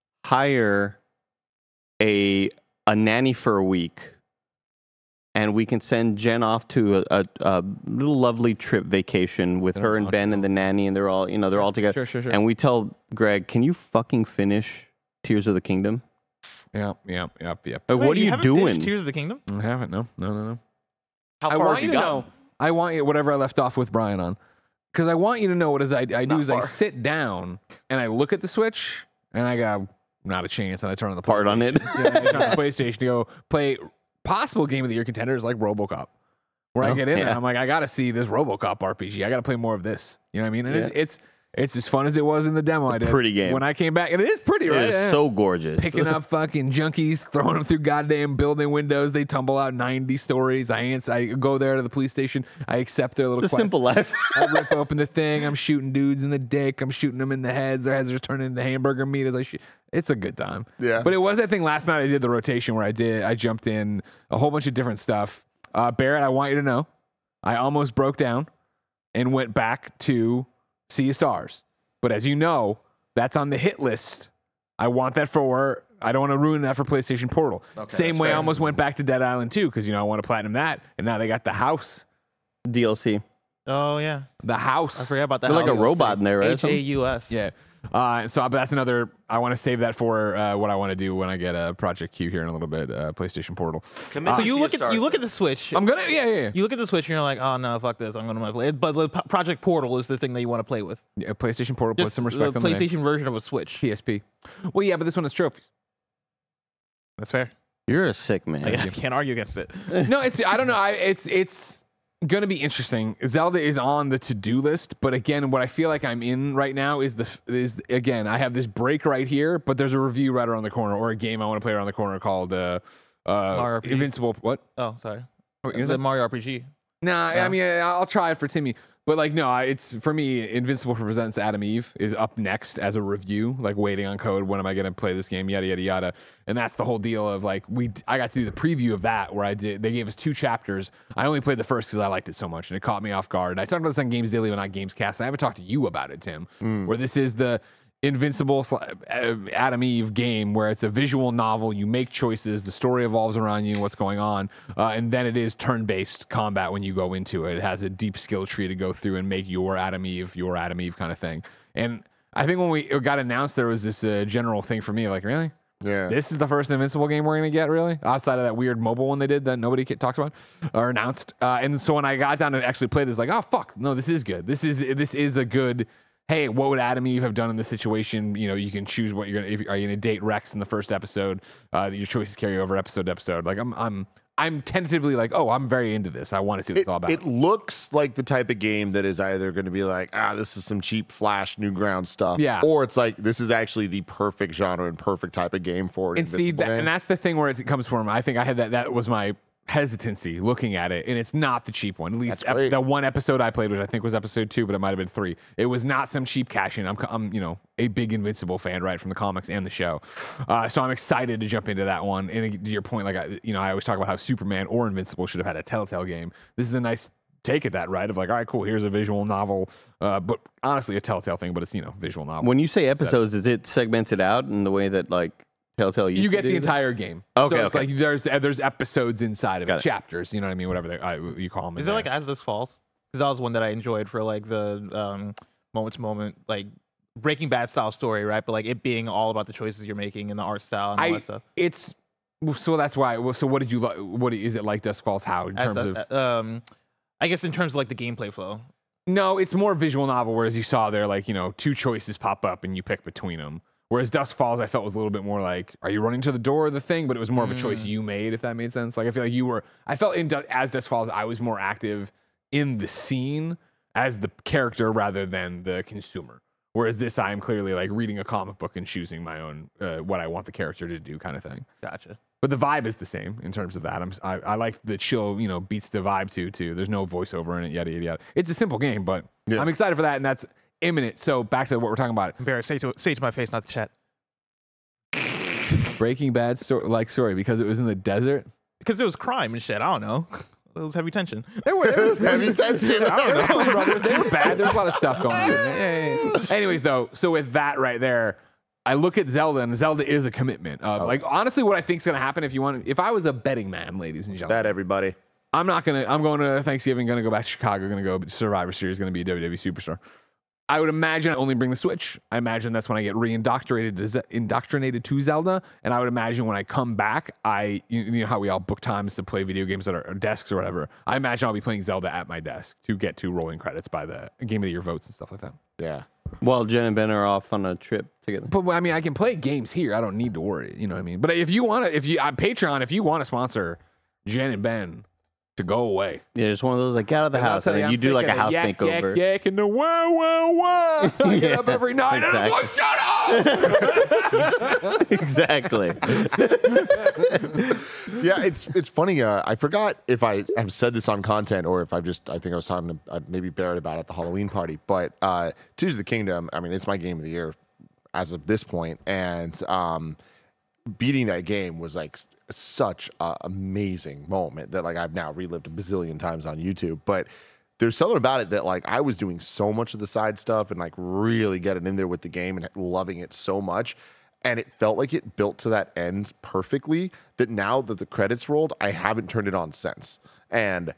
hire a a nanny for a week, and we can send Jen off to a, a, a little lovely trip vacation with her and Ben and the nanny, and they're all you know they're all together. Sure, sure, sure. And we tell Greg, can you fucking finish Tears of the Kingdom? Yep, yep, yep, yep. Like, Wait, what are you haven't finished doing? Tears of the Kingdom? I haven't. No, no, no, no. How I far want have you you to gotten? know. I want you whatever I left off with Brian on, because I want you to know what is I, I do not is I far. sit down and I look at the Switch and I go, not a chance, and I turn on the Part on it. PlayStation. yeah, I turn on the PlayStation to go play possible game of the year contenders like RoboCop. Where I Oh, get in there, yeah. I'm like, I got to see this RoboCop R P G. I got to play more of this. You know what I mean? And it's, Yeah. it's It's as fun as it was in the demo. I did. Pretty game. When I came back, and it is pretty, It right? is Yeah. so gorgeous. Picking up fucking junkies, throwing them through goddamn building windows. They tumble out ninety stories. I answer, I go there to the police station. I accept their little The quest. simple life. I rip open the thing. I'm shooting dudes in the dick. I'm shooting them in the heads. Their heads are turning into hamburger meat as I shoot. It's a good time. Yeah. But it was that thing last night. I did the rotation where I did. I jumped in a whole bunch of different stuff. Uh, Barrett, I want you to know, I almost broke down and went back to Sea of Stars. But as you know, that's on the hit list. I want that for, I don't want to ruin that for PlayStation Portal. Okay, Same that's way fair. I almost went back to Dead Island two because, you know, I want to platinum that. And now they got the house. D L C. Oh yeah, The house. I forgot about that. There's like a house. robot in there, right? H A U S. Yeah. Uh, so but that's another, I want to save that for uh, what I want to do when I get a Project Q here in a little bit, uh, PlayStation Portal. Commit So to you Sea look of at you Stars, look at though. the Switch. I'm going to, yeah, yeah, yeah. You look at the Switch and you're like, oh no, fuck this. I'm going to play it. But the P- Project Portal is the thing that you want to play with. yeah PlayStation Portal, put Just some the respect on the name. PlayStation version of a Switch. P S P. Well, yeah, but this one has trophies. That's fair. You're a sick man. I, I can't argue against it. No, it's, I don't know. I, it's, it's going to be interesting. Zelda is on the to-do list, but again, what I feel like I'm in right now is the, is again, I have this break right here, but there's a review right around the corner or a game I want to play around the corner called, uh, uh, R P G? Invincible. What? Oh, sorry. Oh, is The it? Mario R P G. Nah, I mean, I'll try it for Timmy. But like, no, I- it's for me. Invincible Presents Adam Eve is up next as a review, like waiting on code. When am I going to play this game? Yada yada yada. And that's the whole deal of like we. I got to do the preview of that where I did. They gave us two chapters. I only played the first because I liked it so much and it caught me off guard. And I talked about this on Games Daily, but not Games Cast. And I haven't talked to you about it, Tim. Where this is the Invincible sli- uh, Adam Eve game where it's a visual novel. You make choices. The story evolves around you and what's going on. Uh, and then it is turn-based combat when you go into it. It has a deep skill tree to go through and make your Adam Eve, your Adam Eve kind of thing. And I think when we it got announced, there was this uh, general thing for me, like, really? Yeah. This is the first Invincible game we're going to get, really? Outside of that weird mobile one they did that nobody talks about or announced. Uh, and so when I got down to actually play this, like, oh, fuck. No, this is good. This is this is a good... Hey, what would Adam Eve have done in this situation? You know, you can choose what you're gonna. If, are you gonna date Rex in the first episode? Uh, your choices carry over episode to episode. Like I'm, I'm, I'm tentatively like, oh, I'm very into this. I want to see what It, it's all about. it looks like the type of game that is either going to be like, ah, this is some cheap Flash Newgrounds stuff, Yeah. or it's like this is actually the perfect genre and perfect type of game for it. and see, that, and that's the thing where it comes from. I think I had that. That was my hesitancy looking at it, and it's not the cheap one. At least That's great. ep- the one episode I played, which I think was episode two, but it might have been three. It was not some cheap cash in. I'm, I'm, you know, a big Invincible fan, right, from the comics and the show. Uh, so I'm excited to jump into that one. And to your point, like I, you know, I always talk about how Superman or Invincible should have had a Telltale game. This is a nice take at that, right? Of like, all right, cool. Here's a visual novel, uh, but honestly, a Telltale thing, but it's you know, visual novel. When you say episodes, is it segmented out in the way that like Telltale used You to get do the that? entire game. Okay, so it's okay. like there's uh, there's episodes inside of Got it, it. chapters. You know what I mean? Whatever they, I, you call them. Is it like As This Falls? Because that was one that I enjoyed for like the um, moment to moment, like Breaking Bad style story, right? But like it being all about the choices you're making and the art style and all I, that stuff. it's so that's why. Well, so what did you like? What is it like? Dusk Falls? How in As terms a- of? um, I guess in terms of like the gameplay flow. No, it's more visual novel. Whereas you saw there, like you know, two choices pop up and you pick between them. Whereas Dusk Falls, I felt was a little bit more like, are you running to the door of the thing? But it was more of a choice you made, if that made sense. Like I feel like you were. I felt in Du- as Dusk Falls, I was more active in the scene as the character rather than the consumer. Whereas this, I am clearly like reading a comic book and choosing my own uh, what I want the character to do, kind of thing. Gotcha. But the vibe is the same in terms of that. I'm, I, I like the chill, you know, beats the vibe too, too. There's no voiceover in it, yada, yada, yada. It's a simple game, but Yeah. I'm excited for that, and that's imminent. So back to what we're talking about. Embarrassed. Say to say to my face, not the chat. Breaking Bad story, like story, because it was in the desert. Because there was crime and shit. I don't know. It was heavy tension. There were, there was Heavy tension. I don't know, brothers. They were bad. There's a lot of stuff going on. Yeah, yeah, yeah. Anyways, though, so with that right there, I look at Zelda, and Zelda is a commitment. Of, Like honestly, what I think is going to happen if you want, if I was a betting man, ladies and gentlemen, Bet everybody. I'm not gonna. I'm going to Thanksgiving. Going to go back to Chicago. Going to go Survivor Series. Going to be a W W E superstar. I would imagine I only bring the Switch. I imagine that's when I get re-indoctrinated to, Ze- indoctrinated to Zelda. And I would imagine when I come back, I you, you know how we all book times to play video games at our, our desks or whatever. I imagine I'll be playing Zelda at my desk to get to rolling credits by the Game of the Year votes and stuff like that. Yeah. While Jen and Ben are off on a trip together. But I mean, I can play games here. I don't need to worry. You know what I mean? But if you want to, if you on Patreon, if you want to sponsor Jen and Ben to go away. Yeah, it's one of those like get out of the And I'll house, tell and then I'm you do sick like a of the house yak, makeover. Yak, yak, and the whoa, whoa, whoa. I get up every night and I'm like, shut up! Exactly. Yeah, it's it's funny. Uh, I forgot if I have said this on content or if I've just, I think I was talking to uh, maybe Barrett about it at the Halloween party. But uh, Tears of the Kingdom, I mean, it's my game of the year as of this point. And um, beating that game was like s- such an amazing moment that like I've now relived a bazillion times on YouTube. But there's something about it that like I was doing so much of the side stuff and like really getting in there with the game and loving it so much. And it felt like it built to that end perfectly that now that the credits rolled, I haven't turned it on since. And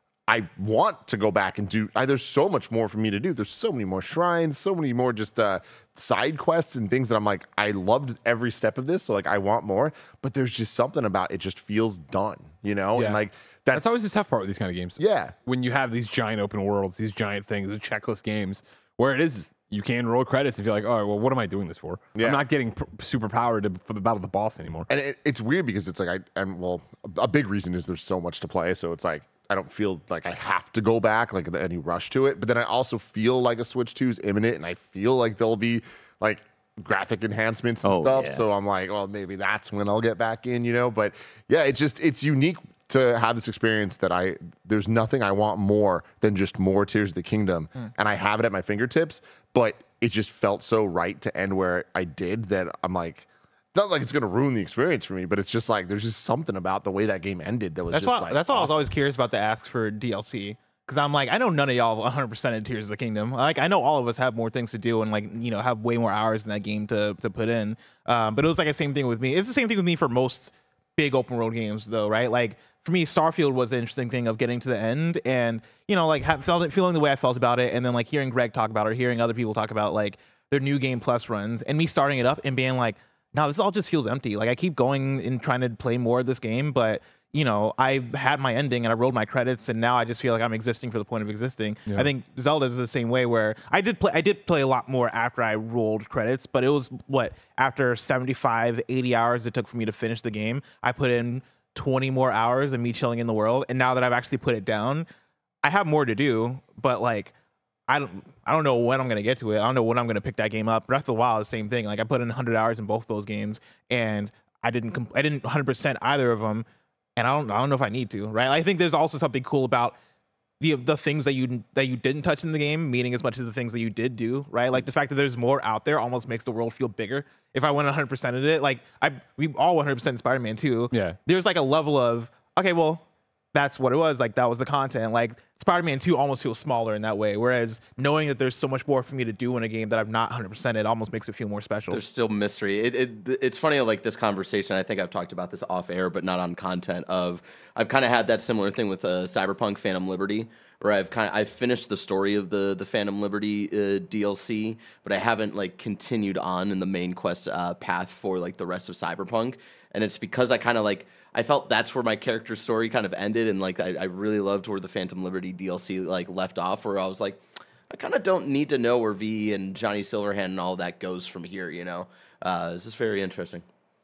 I want to go back and do, I, there's so much more for me to do. There's so many more shrines, so many more just uh, side quests and things that I'm like, I loved every step of this. So like, I want more, but there's just something about it just feels done, you know? Yeah. And like, that's, That's always the tough part with these kind of games. yeah. When you have these giant open worlds, these giant things, the checklist games, where it is, you can roll credits and feel like, oh, well, what am I doing this for? Yeah. I'm not getting pr- super powered to, for the battle of the boss anymore. And it, it's weird because it's like, I, and well, a big reason is there's so much to play. So it's like, I don't feel like I have to go back, like any rush to it. But then I also feel like a Switch two is imminent and I feel like there'll be like graphic enhancements and Oh, stuff. yeah. So I'm like, well, maybe that's when I'll get back in, you know? But yeah, it's just, it's unique to have this experience that I, there's nothing I want more than just more Tears of the Kingdom. Mm. And I have it at my fingertips, but it just felt so right to end where I did that I'm like, not like it's going to ruin the experience for me, but it's just like, there's just something about the way that game ended that was That's just why. like, That's why I was awesome. always curious about the asks for D L C because I'm like, I know none of y'all one hundred percent in Tears of the Kingdom. Like, I know all of us have more things to do and like, you know, have way more hours in that game to to put in. Um, but it was like the same thing with me. It's the same thing with me for most big open world games, though, right? Like for me, Starfield was the interesting thing of getting to the end and you know, like have, felt it, feeling the way I felt about it, and then like hearing Greg talk about it, or hearing other people talk about like their new game plus runs, and me starting it up and being like, no, this all just feels empty. Like I keep going and trying to play more of this game, but you know, I had my ending and I rolled my credits, and now I just feel like I'm existing for the point of existing. Yeah. I think Zelda's the same way, where I did play I did play a lot more after I rolled credits, but it was what, after seventy-five, eighty hours it took for me to finish the game, I put in twenty more hours of me chilling in the world, and now that I've actually put it down, I have more to do, but like I don't I don't know when I'm gonna get to it. I don't know when I'm gonna pick that game up. Breath of the Wild, the same thing. Like I put in one hundred hours in both those games, and I didn't comp- I didn't one hundred percent either of them, and I don't I don't know if I need to. Right? I think there's also something cool about the the things that you that you didn't touch in the game, meaning as much as the things that you did do. Right? Like the fact that there's more out there almost makes the world feel bigger. If I went one hundred percent of it, like I we all one hundred percent in Spider-Man two. Yeah. There's like a level of okay, well, that's what it was. Like that was the content. Like Spider-Man two almost feels smaller in that way. Whereas knowing that there's so much more for me to do in a game that I'm not one hundred percent, it almost makes it feel more special. There's still mystery. It, it it's funny, like this conversation. I think I've talked about this off air, but not on content. Of I've kind of had that similar thing with uh, Cyberpunk Phantom Liberty, where I've kind of I've finished the story of the the Phantom Liberty uh, D L C, but I haven't like continued on in the main quest uh, path for like the rest of Cyberpunk. And it's because I kind of like I felt that's where my character's story kind of ended, and like I, I really loved where the Phantom Liberty D L C like left off, where I was like, I kind of don't need to know where V and Johnny Silverhand and all that goes from here, you know. Uh, this is very interesting.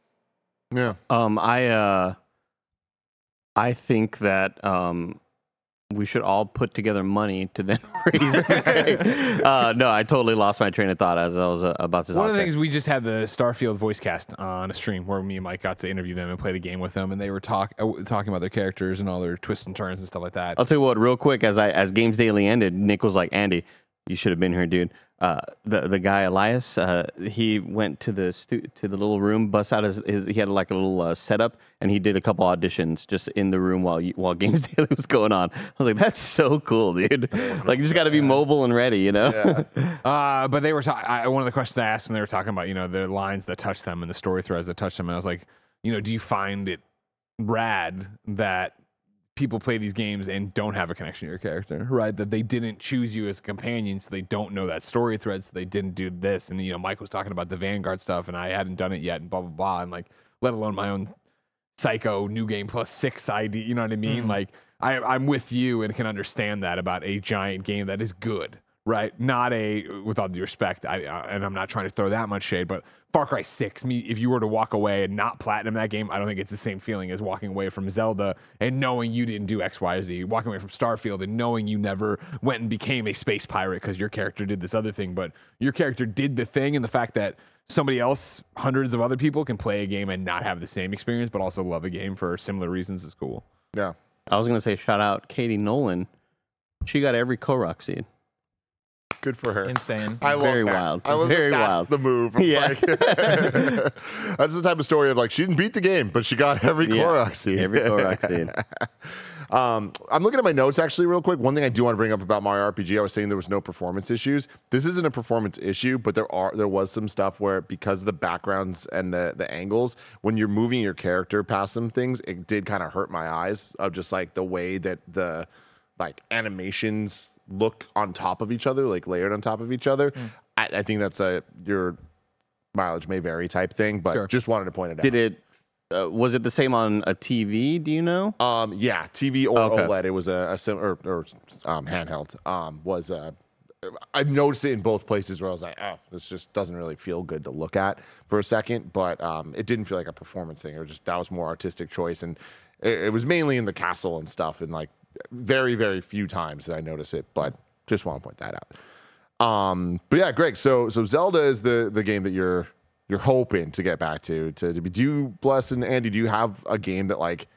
Yeah. Um, I uh, I think that um, we should all put together money to then raise. uh, no, I totally lost my train of thought as I was uh, about to talk. One of the there. things, we just had the Starfield voice cast on a stream where me and Mike got to interview them and play the game with them, and they were talk uh, talking about their characters and all their twists and turns and stuff like that. I'll tell you what, real quick, as I as Games Daily ended, Nick was like, "Andy, you should have been here, dude." Uh, the the guy Elias, uh, he went to the stu- to the little room, bust out his, his he had like a little uh, setup, and he did a couple auditions just in the room while you, while Games Daily was going on. I was like, "That's so cool, dude! Like, you just got to be mobile and ready, you know." Yeah. Uh, but they were talking. One of the questions I asked when they were talking about, you know, the lines that touch them and the story threads that touch them, and I was like, you know, do you find it rad that people play these games and don't have a connection to your character, right? That they didn't choose you as a companion, so they don't know that story thread, so they didn't do this. And, you know, Mike was talking about the Vanguard stuff, and I hadn't done it yet, and blah, blah, blah. And, like, let alone my own Psycho New Game Plus six I D, you know what I mean? Mm. Like, I, I'm with you and can understand that about a giant game that is good, right? Not a, with all due respect, I, uh, and I'm not trying to throw that much shade, but Far Cry six, me, if you were to walk away and not platinum that game, I don't think it's the same feeling as walking away from Zelda and knowing you didn't do X, Y, Z. Walking away from Starfield and knowing you never went and became a space pirate because your character did this other thing, but your character did the thing, and the fact that somebody else, hundreds of other people, can play a game and not have the same experience, but also love a game for similar reasons is cool. Yeah. I was going to say, shout out Katie Nolan. She got every Korok seed. Good for her. Insane. I love Very that. wild. I love Very that that's wild. the move. Yeah. Like, that's the type of story of like, she didn't beat the game, but she got every Yeah, Korok seed. every Korok seed. Um, I'm looking at my notes actually real quick. One thing I do want to bring up about Mario R P G, I was saying there was no performance issues. This isn't a performance issue, but there are there was some stuff where because of the backgrounds and the, the angles, when you're moving your character past some things, it did kind of hurt my eyes of just like the way that the like animations look on top of each other, like layered on top of each other. Mm. I, I think that's a your mileage may vary type thing, but Sure. just wanted to point it out. Did it, uh, was it the same on a T V? Do you know? Um, yeah, T V or Okay. OLED. It was a, a sim- or, or um, handheld. Um, was uh, I noticed it in both places where I was like, oh, this just doesn't really feel good to look at for a second. But um, it didn't feel like a performance thing. Or just that was more artistic choice, and it, it was mainly in the castle and stuff. And like very very few times did I notice it. But just want to point that out. Um, but yeah, Greg. So so Zelda is the the game that you're. You're hoping to get back to, to, to be, do you, Bless and Andy, do you have a game that like,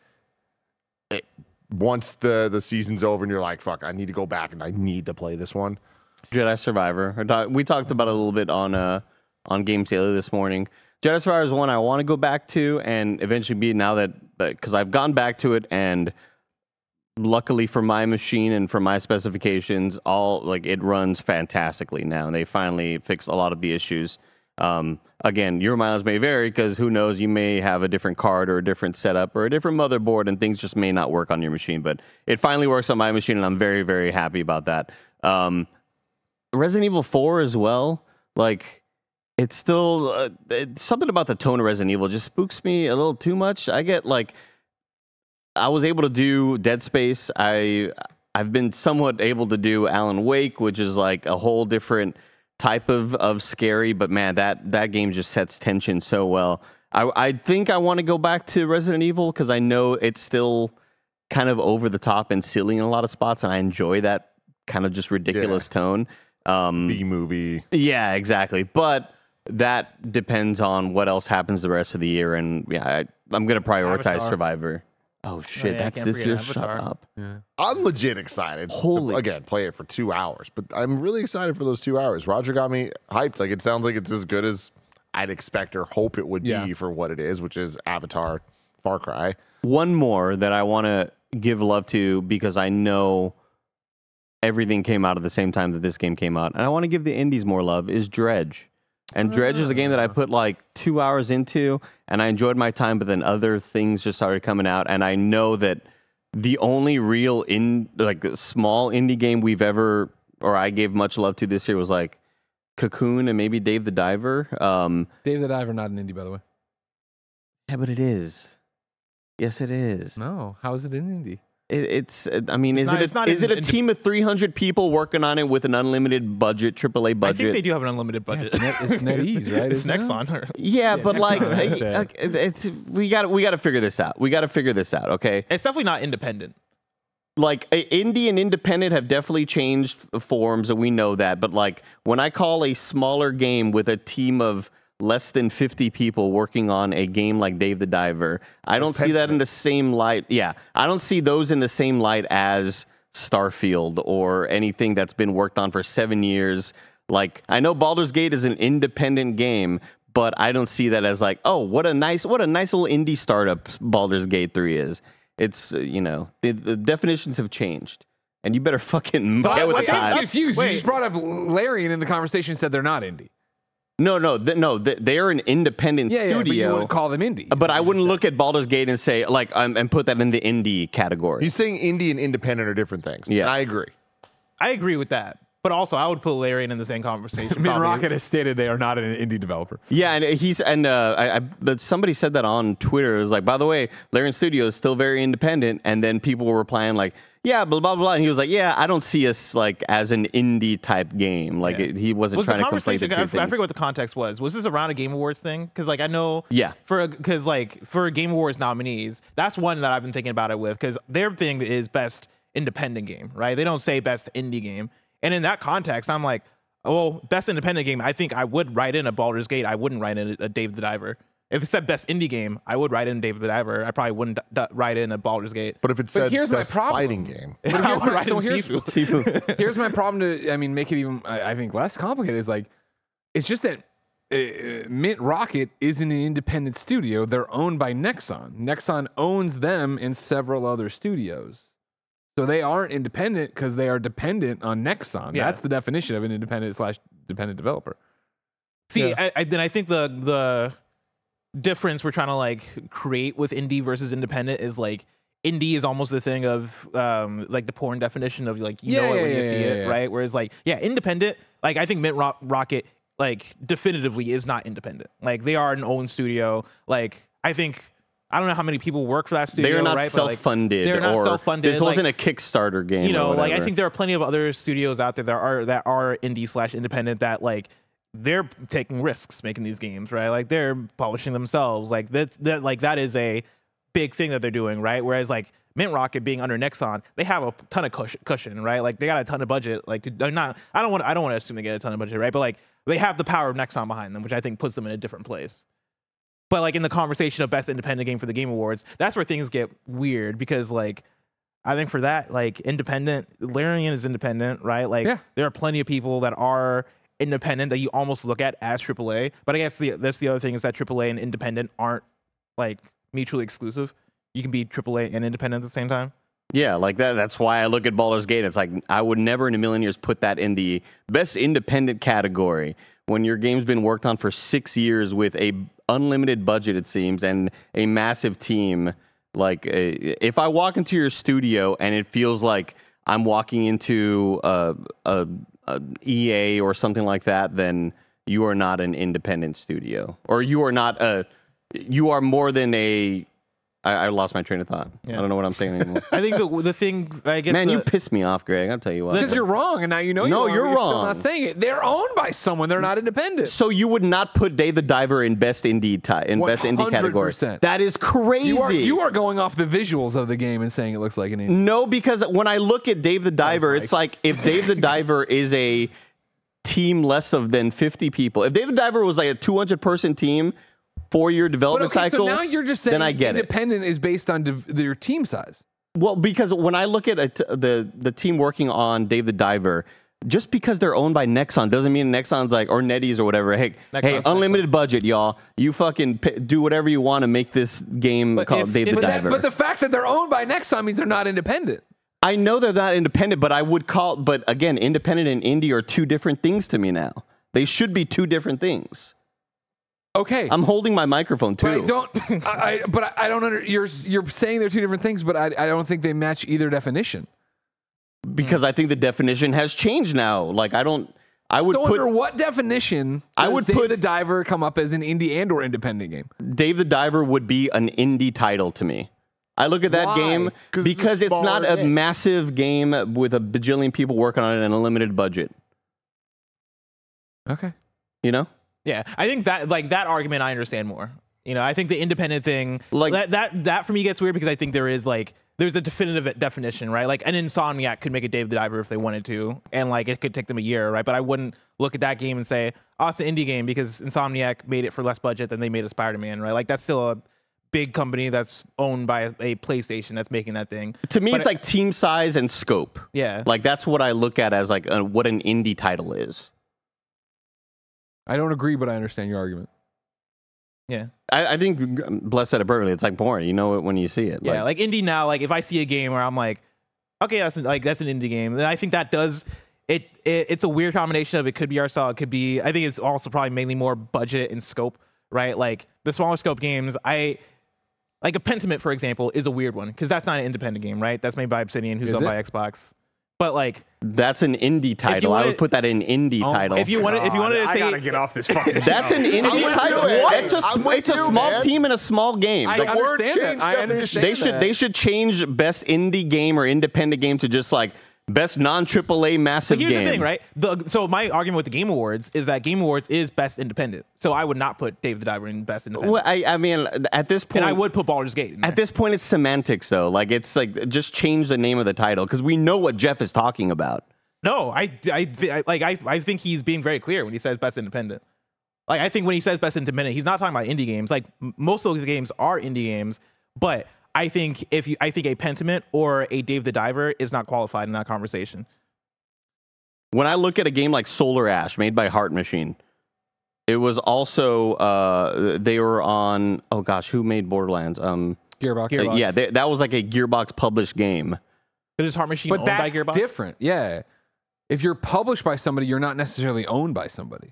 it, once the, the season's over and you're like, fuck, I need to go back and I need to play this one? Jedi Survivor. I talk- We talked about it a little bit on uh on Games Daily this morning. Jedi Survivor is one I want to go back to and eventually be now that, because I've gone back to it and luckily for my machine and for my specifications, all like it runs fantastically now. And they finally fixed a lot of the issues. Um, again, your miles may vary because who knows, you may have a different card or a different setup or a different motherboard and things just may not work on your machine, but it finally works on my machine and I'm very, very happy about that. Um, Resident Evil four as well, like it's still, uh, it, something about the tone of Resident Evil just spooks me a little too much. I get like, I was able to do Dead Space. I, I've been somewhat able to do Alan Wake, which is like a whole different type of, of scary, but man, that, that game just sets tension so well. I, I think I want to go back to Resident Evil because I know it's still kind of over the top and silly in a lot of spots, and I enjoy that kind of just ridiculous Yeah. tone. Um, B movie. yeah, exactly. But that depends on what else happens the rest of the year, and yeah, I, I'm going to prioritize Avatar. Survivor. Oh shit, yeah, that's can't this forget year. Shut Avatar. up. I'm legit excited. Holy- to, again, play it for two hours, but I'm really excited for those two hours. Roger got me hyped. Like it sounds like it's as good as I'd expect or hope it would Yeah. be for what it is, which is Avatar, Far Cry. One more that I want to give love to because I know everything came out at the same time that this game came out, and I want to give the indies more love, is Dredge. And Dredge is a game that I put like two hours into, and I enjoyed my time, but then other things just started coming out, and I know that the only real in like small indie game we've ever, or I gave much love to this year was like Cocoon and maybe Dave the Diver. Um, Dave the Diver, not an indie, by the way. yeah, but it is. Yes, it is. No, how is it an indie? It, it's. I mean, It's is not- it it's a, not is in- it a in- team of three hundred people working on it with an unlimited budget, triple A I budget? think they do have an unlimited Yeah, budget. it's Net- it's NetEase, right? It's Isn't it? Nexon. Yeah, but like, That's uh, it. uh, it's, we got we got to figure this out. We got to figure this out. Okay, It's definitely not independent. like uh, indie and independent have definitely changed f- forms, and we know that. But like, when I call a smaller game with a team of less than fifty people working on a game like Dave the Diver, I don't see that in the same light. Yeah, I don't see those in the same light as Starfield or anything that's been worked on for seven years. Like, I know Baldur's Gate is an independent game, but I don't see that as like, oh, what a nice, what a nice little indie startup Baldur's Gate three is. It's, uh, you know, the, the definitions have changed, and you better fucking So I, get with wait, the I'm times. confused. Wait. You just brought up Larian in the conversation and said they're not indie. No, no, th- no. Th- they're an independent Yeah, yeah, but you studio. wouldn't call them indie. but I You wouldn't just look at Baldur's Gate and say like um, and put that in the indie category. He's saying indie and independent are different things. Yeah. And I agree. I agree with that. But also, I would put Larian in the same conversation. said- Min probably. Rocket has stated they are not an indie developer. Yeah, and he's and uh, I, I but somebody said that on Twitter. It was like, by the way, Larian Studio is still very independent, and then people were replying like, yeah, blah, blah, blah. And he was like, yeah, I don't see us like as an indie type game. Like Yeah. it, he wasn't Was trying the to conflate the conversation? two I, I things. forget what the context was. Was this around a Game Awards thing? Because like I know, Yeah. for because like for Game Awards nominees, that's one that I've been thinking about it with because their thing is best independent game, right? They don't say best indie game, and in that context, I'm like, oh, best independent game. I think I would write in a Baldur's Gate. I wouldn't write in a, a Dave the Diver. If it said best indie game, I would write in Dave the Diver. I probably wouldn't d- write in a Baldur's Gate. But if it said here's my best problem. fighting game, But I here's would my, write so in here's, Sifu. here's my problem to, I mean, make it even, I, I think, less complicated is like, it's just that uh, Mint Rocket isn't an independent studio. They're owned by Nexon. Nexon owns them and several other studios. So they aren't independent because they are dependent on Nexon. Yeah. That's the definition of an independent slash dependent developer. See, Yeah. I, I, then I think the the difference we're trying to like create with indie versus independent is like indie is almost the thing of um like the porn definition of like you Yeah, know it yeah, when you yeah, see yeah, it, yeah. right? Whereas like yeah, independent, like I think Mint Ro- Rocket like definitively is not independent. Like they are an own studio. Like I think I don't know how many people work for that studio. They're not right? But, like, self-funded. they're not or self-funded. This like, wasn't a Kickstarter game. you know, or like I whatever. think there are plenty of other studios out there that are that are indie slash independent that like they're taking risks making these games, right? Like they're publishing themselves. Like that that like that is a big thing that they're doing, right? Whereas like Mint Rocket being under Nexon, they have a ton of cushion, cushion right? Like they got a ton of budget. Like to, they're not. I don't want. I don't want to assume they get a ton of budget, right? But like they have the power of Nexon behind them, which I think puts them in a different place. But like in the conversation of best independent game for the Game Awards, that's where things get weird because like I think for that, like independent, Larian is independent, right? Like Yeah. there are plenty of people that are independent that you almost look at as triple A. But I guess the that's the other thing is that triple A and independent aren't like mutually exclusive. You can be triple A and independent at the same time. Yeah, like that. That's why I look at Baldur's Gate. It's like I would never in a million years put that in the best independent category when your game's been worked on for six years with a unlimited budget, it seems, and a massive team. Like uh, if I walk into your studio and it feels like I'm walking into a, a, a E A or something like that, then you are not an independent studio, or you are not a. You are more than a. I, I lost my train of thought. Yeah. I don't know what I'm saying anymore. I think the the thing I guess Man, the, you pissed me off, Greg. I'll tell you what. Because you're wrong, and now you know No, you're, you're wrong, but You're wrong. still not saying it. They're owned by someone. They're not independent. So you would not put Dave the Diver in best indie ti- in best indie category? one hundred percent. That is crazy. You are, you are going off the visuals of the game and saying it looks like an indie. No, because when I look at Dave the Diver, it's like if Dave the Diver is a team less of than fifty people. If Dave the Diver was like a two hundred person team, four year But development okay, cycle, so now you're just saying then I get it. independent is based on div- your team size. Well, because when I look at a t- the the team working on Dave the Diver, just because they're owned by Nexon doesn't mean Nexon's like or NetEase or whatever. Hey, Nexon's hey, unlimited budget, y'all. You fucking p- do whatever you want to make this game But called if- Dave if the But, that, Diver. but the fact that they're owned by Nexon means they're not independent. I know they're not independent, but I would call. But again, independent and indie are two different things to me now. They should be two different things. Okay. I'm holding my microphone but I too. don't. I, I, but I, I don't under. You're you're saying they're two different things, but I, I don't think they match either definition. Because I think the definition has changed now. Like I don't. I would so put under what definition? I does would Dave put- the Diver come up as an indie and or independent game. Dave the Diver would be an indie title to me. I look at that Why? game 'Cause it's a because it's not smaller a game. massive game with a bajillion people working on it and a limited budget. Okay. You know? Yeah, I think that like that argument I understand more. You know, I think the independent thing Like- like that that that for me gets weird because I think there is like there's a definitive definition, right? Like an Insomniac could make a Dave the Diver if they wanted to, and like it could take them a year, right? But I wouldn't look at that game and say, "Oh, it's an indie game," because Insomniac made it for less budget than they made a Spider-Man, right? Like that's still a big company that's owned by a, a PlayStation that's making that thing. To me, But it's it- like team size and scope. Yeah, Like that's what I look at as like a, what an indie title is. I don't agree, but I understand your argument. yeah. I, I think Bless said it perfectly. It's like boring. You know it when you see it. Yeah, like, indie now, like if I see a game where I'm like, okay, that's an, like that's an indie game, then I think that does it, it. It's a weird combination of it could be our style, it could be. I think it's also probably mainly more budget and scope, right? Like the smaller scope games, I like a Pentiment, for example, is a weird one because that's not an independent game, right? That's made by Obsidian, who's Is owned it? by Xbox. But like that's an indie title. wanted, I would put that in indie oh, title. If you wanted, if you wanted to I say, gotta get off this fucking. That's an indie title. It's a, I'm it's a you, small man. team and a small game. I Like, word understand change that. I definition. understand they should that. they should change best indie game or independent game to just like best non triple A massive But here's game. the thing, right? The, so my argument with the Game Awards is that Game Awards is best independent. So I would not put Dave the Diver in best independent. Well, I, I mean, at this point, and I would put Baldur's Gate in there. At this point, it's semantics, though. Like, it's like just change the name of the title because we know what Jeff is talking about. No, I, I, I like I, I think he's being very clear when he says best independent. Like I think when he says best independent, he's not talking about indie games. Like m- most of those games are indie games, but I think if you, I think a Pentiment or a Dave the Diver is not qualified in that conversation. When I look at a game like Solar Ash, made by Heart Machine, it was also uh, they were on. Oh gosh, who made Borderlands? Um, Gearbox. uh, yeah, they, that was like a Gearbox published game. But is Heart Machine But owned by that's Gearbox? different. Yeah. If you're published by somebody, you're not necessarily owned by somebody.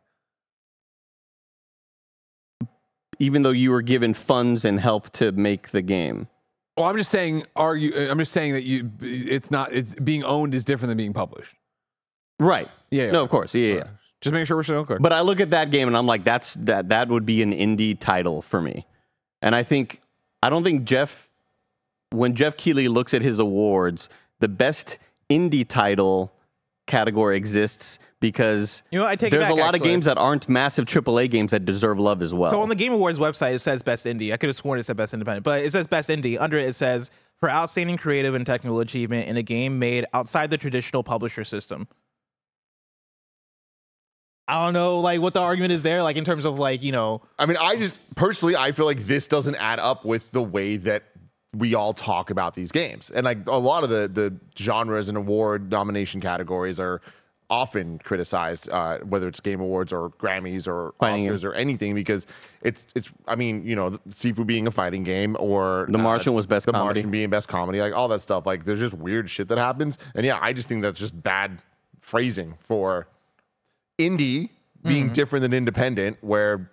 Even though you were given funds and help to make the game. Well, I'm just saying. Are you? I'm just saying that you. It's not. It's being owned is different than being published. Right. Yeah. No, of course. Yeah, yeah. yeah. Just making sure we're still clear. But I look at that game and I'm like, that's that that would be an indie title for me. And I think I don't think Jeff when Jeff Keighley looks at his awards, the best indie title category exists because You know, I take it there's back, a lot actually. of games that aren't massive triple A games that deserve love as well. So on the Game Awards website, it says best indie. I could have sworn it said best independent, but it says best indie. Under it, it says for outstanding creative and technical achievement in a game made outside the traditional publisher system. I don't know, like what the argument is there, like in terms of like, you know, I mean, I just personally, I feel like this doesn't add up with the way that we all talk about these games. And like a lot of the the genres and award nomination categories are often criticized, uh, whether it's Game Awards or Grammys or Fighting Oscars or anything, because it's it's. I mean, you know, Sifu being a fighting game or The Martian was best The comedy. Martian being best comedy, like all that stuff. Like there's just weird shit that happens, and yeah, I just think that's just bad phrasing for indie being different than independent, where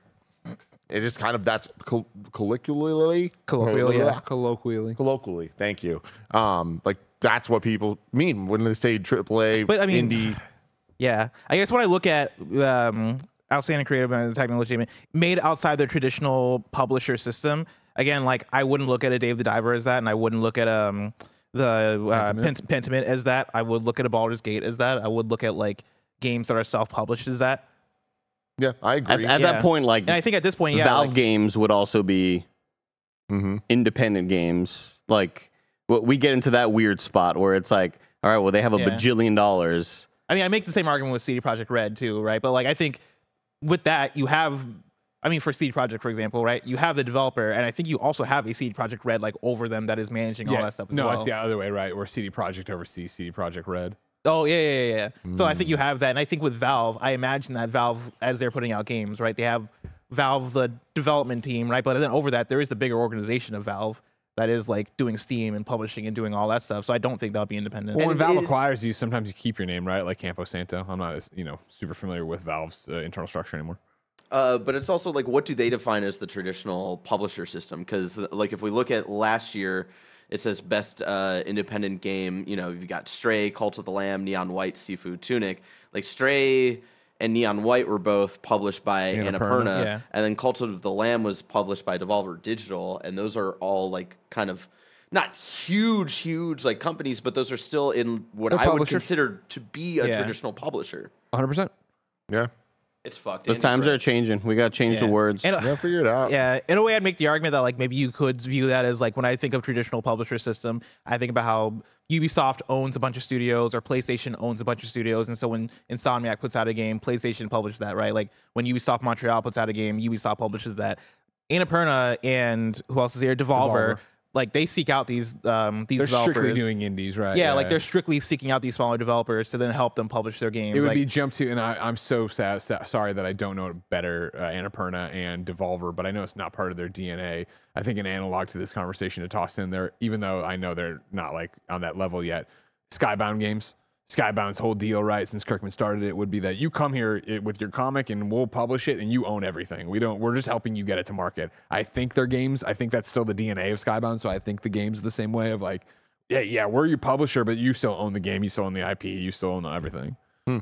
it is kind of that's col- colloquially Colloquially, yeah. Colloquially. colloquially. Thank you. Um, like that's what people mean when they say triple A. But, I mean, indie. yeah. I guess when I look at um, outstanding creative and technical achievement made outside the traditional publisher system, again, like I wouldn't look at a Dave the Diver as that, and I wouldn't look at um the uh, Pentiment. Pent- Pentiment as that. I would look at a Baldur's Gate as that. I would look at like games that are self-published as that. Yeah, I at agree. at Yeah. that point, like And I think at this point, yeah, Valve like, games would also be mm-hmm. independent games. Like well, we get into that weird spot where it's like, all right, well, they have a Yeah. bajillion dollars. I mean, I make the same argument with C D Projekt Red too, right? But like, I think with that, you have, I mean, for C D Projekt, for example, right? You have the developer, and I think you also have a C D Projekt Red like over them that is managing all that stuff as no, well. it's the other way, right? Where C D Projekt oversees C D Projekt Red. Oh yeah, yeah, yeah. yeah. So I think you have that, and I think with Valve, I imagine that Valve, as they're putting out games, right? They have Valve, the development team, right? But then over that, there is the bigger organization of Valve that is like doing Steam and publishing and doing all that stuff. So I don't think that'll be independent. Well, when And Valve it is- acquires you, sometimes you keep your name, right? Like Campo Santo. I'm not as you know super familiar with Valve's uh, internal structure anymore. Uh, but it's also like, what do they define as the traditional publisher system? Because like if we look at last year, it says best uh, independent game. You know, you've got Stray, Cult of the Lamb, Neon White, Sifu, Tunic. Like Stray and Neon White were both published by Annapurna. Annapurna, Yeah. and then Cult of the Lamb was published by Devolver Digital, and those are all like kind of not huge, huge like companies, but those are still in what They're I would publishers. consider to be a Yeah. traditional publisher. one hundred percent. Yeah, It's fucked. The Andy's times right. are changing. We got to change the Yeah. words. And, uh, yeah, figure it out. Yeah, in a way, I'd make the argument that like maybe you could view that as like when I think of traditional publisher system, I think about how Ubisoft owns a bunch of studios or PlayStation owns a bunch of studios, and so when Insomniac puts out a game, PlayStation publishes that, right? Like when Ubisoft Montreal puts out a game, Ubisoft publishes that. Annapurna and who else is here? Devolver. Devolver. Like they seek out these um these They're developers. strictly doing indies, right? yeah, like they're strictly seeking out these smaller developers to then help them publish their games. It would like, be Jump to, and I, I'm so sad, sa- sorry that I don't know it better, uh, Annapurna and Devolver, but I know it's not part of their D N A. I think an analog to this conversation to toss in there, even though I know they're not like on that level yet. Skybound Games, Skybound's whole deal, right, since Kirkman started it, would be that you come here it, with your comic and we'll publish it and you own everything. We don't. We're just helping you get it to market. I think their games. I think that's still the D N A of Skybound. So I think the games are the same way of like. Yeah, yeah, we're your publisher, but you still own the game. You still own the I P. You still own everything. Hmm.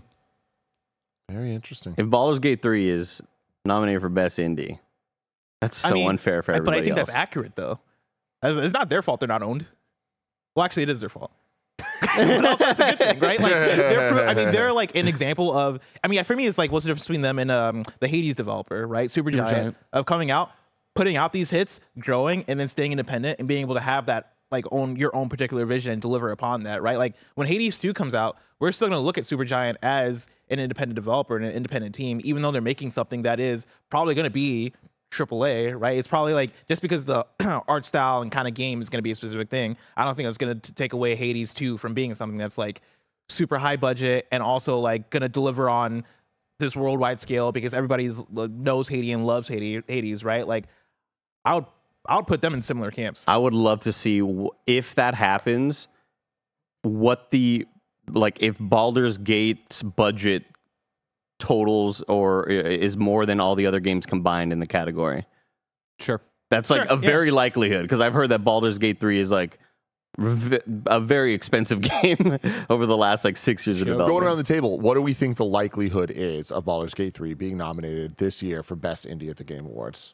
Very interesting. If Baldur's Gate three is nominated for Best Indie, that's so I mean, unfair for everybody But I think else. that's accurate, though. It's it's not their fault they're not owned. Well, actually, it is their fault. But also, that's a good thing, right? Like, they're, pro- I mean, they're like an example of. I mean, for me, it's like what's the difference between them and um, the Hades developer, right? Supergiant, Supergiant. of coming out, putting out these hits, growing, and then staying independent and being able to have that like own your own particular vision and deliver upon that, right? Like when Hades two comes out, we're still going to look at Supergiant as an independent developer and an independent team, even though they're making something that is probably going to be triple A, right? It's probably like just because the art style and kind of game is going to be a specific thing, I don't think it's going to take away Hades two from being something that's like super high budget and also like going to deliver on this worldwide scale because everybody's knows Hades and loves Hades, Hades, right? Like I would I would put them in similar camps. I would love to see w- if that happens, what the like if Baldur's Gate's budget totals or i- is more than all the other games combined in the category. Sure. That's like Sure, a yeah. very likelihood because I've heard that Baldur's Gate three is like v- a very expensive game over the last like six years of Sure. development. Going around the table, what do we think the likelihood is of Baldur's Gate three being nominated this year for Best Indie at the Game Awards?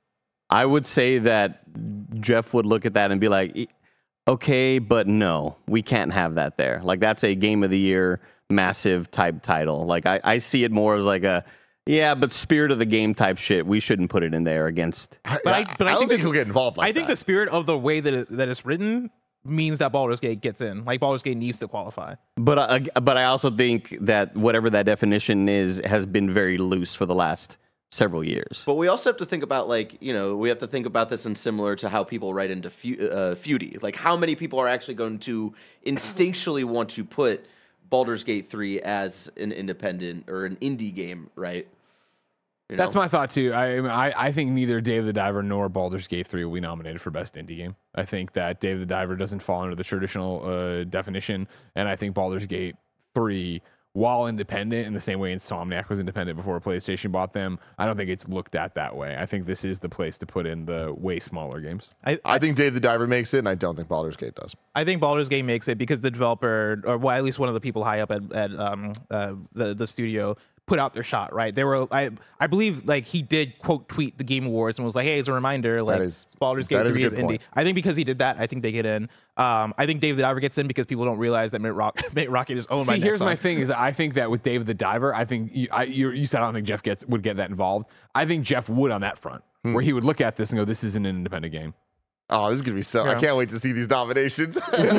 I would say that Jeff would look at that and be like, "E- okay, but no, we can't have that there. Like, that's a Game of the Year massive type title. Like, I, I see it more as like a, yeah, but spirit of the game type shit. We shouldn't put it in there against. But I, but I, don't think, think this- he'll get involved like I think that. the spirit of the way that it, that it's written means that Baldur's Gate gets in. Like Baldur's Gate needs to qualify. But I, but I also think that whatever that definition is has been very loose for the last several years. But we also have to think about, like, you know, we have to think about this in similar to how people write into fu- uh, Feudy. Like, how many people are actually going to instinctually want to put Baldur's Gate three as an independent or an indie game, right? You That's know? my thought too. I, I I think neither Dave the Diver nor Baldur's Gate three will be nominated for Best Indie Game. I think that Dave the Diver doesn't fall under the traditional uh, definition, and I think Baldur's Gate three, while independent in the same way Insomniac was independent before PlayStation bought them, I don't think it's looked at that way. I think this is the place to put in the way smaller games. I, I think Dave the Diver makes it, and I don't think Baldur's Gate does. I think Baldur's Gate makes it because the developer, or well, at least one of the people high up at, at um, uh, the the studio, put out their shot. Right? They were, I I believe, like he did quote tweet the Game Awards and was like, "Hey, as a reminder, like is- Baldur's Gate that is a three is good indie." point. I think because he did that, I think they get in. Um, I think Dave the Diver gets in because people don't realize that Mint, Rock, Mint Rocket is owned by See, here's Nexon. my thing: is I think that with Dave the Diver, I think you, I, you, you said I don't think Jeff gets would get that involved. I think Jeff would on that front, Hmm. where he would look at this and go, "This is an independent game." Oh, this is gonna be so. I Yeah. can't wait to see these nominations.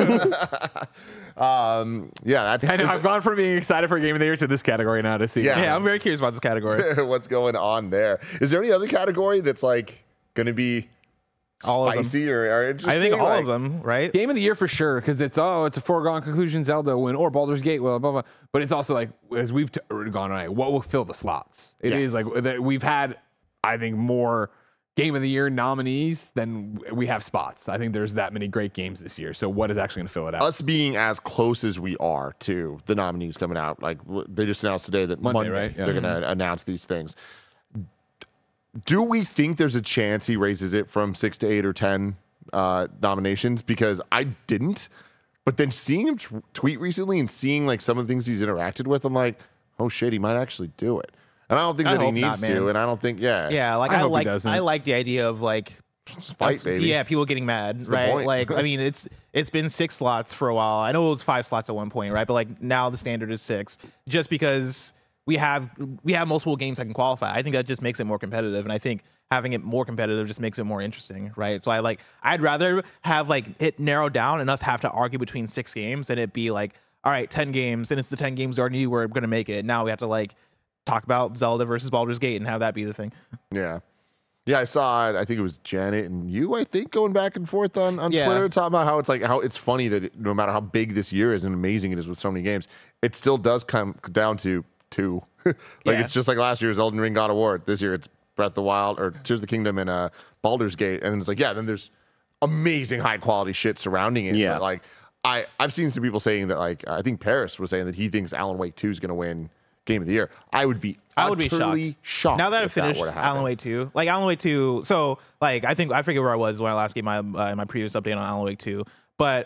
um, yeah, that's. I know is I've gone from being excited for Game of the Year to this category now to see. Yeah. Yeah, I'm very curious about this category. what's going on there. Is there any other category that's like going to be All of them. spicy or, or interesting? I think all Like, of them, right? Game of the Year for sure, because it's oh, it's a foregone conclusion Zelda win or Baldur's Gate, well, blah blah. But it's also like as we've t- gone on, what will fill the slots? It is Yes. like that we've had, I think, more Game of the Year nominees than we have spots. I think there's that many great games this year. So what is actually going to fill it out? Us being as close as we are to the nominees coming out, like w- they just announced today that Monday, Monday, right? Yeah. they're going to announce these things. Do we think there's a chance he raises it from six to eight or ten uh, nominations? Because I didn't, but then seeing him t- tweet recently and seeing like some of the things he's interacted with, I'm like, oh shit, he might actually do it. And I don't think I that he hope needs not, man. to. And I don't think, yeah, Yeah, like I I, hope he like doesn't. I like the idea of like fight, that's- baby. Yeah, people getting mad, the right? point. Like, I mean, it's it's been six slots for a while. I know it was five slots at one point, right? But like now the standard is six, just because we have we have multiple games that can qualify. I think that just makes it more competitive, and I think having it more competitive just makes it more interesting, right? So I like I'd rather have like it narrowed down and us have to argue between six games than it be like, all right, ten games, and it's the ten games we already knew we're gonna make it. Now we have to like talk about Zelda versus Baldur's Gate and have that be the thing. Yeah. Yeah, I saw it. I think it was Janet and you, I think, going back and forth on, on Yeah. Twitter talking about how it's like how it's funny that it, no matter how big this year is and amazing it is with so many games, it still does come down to two. like Yeah. it's just like last year's Elden Ring God of War. This year it's Breath of the Wild or Tears of the Kingdom and uh, Baldur's Gate. And it's like, yeah, then there's amazing high quality shit surrounding it. Yeah. But like I, I've seen some people saying that like I think Paris was saying that he thinks Alan Wake two is gonna win Game of the Year. I would be I would be utterly shocked. shocked. Now that I've if finished were to happen. Alan Wake two, like Alan Wake two, so like I think I forget where I was when I last gave my uh, my previous update on Alan Wake two, but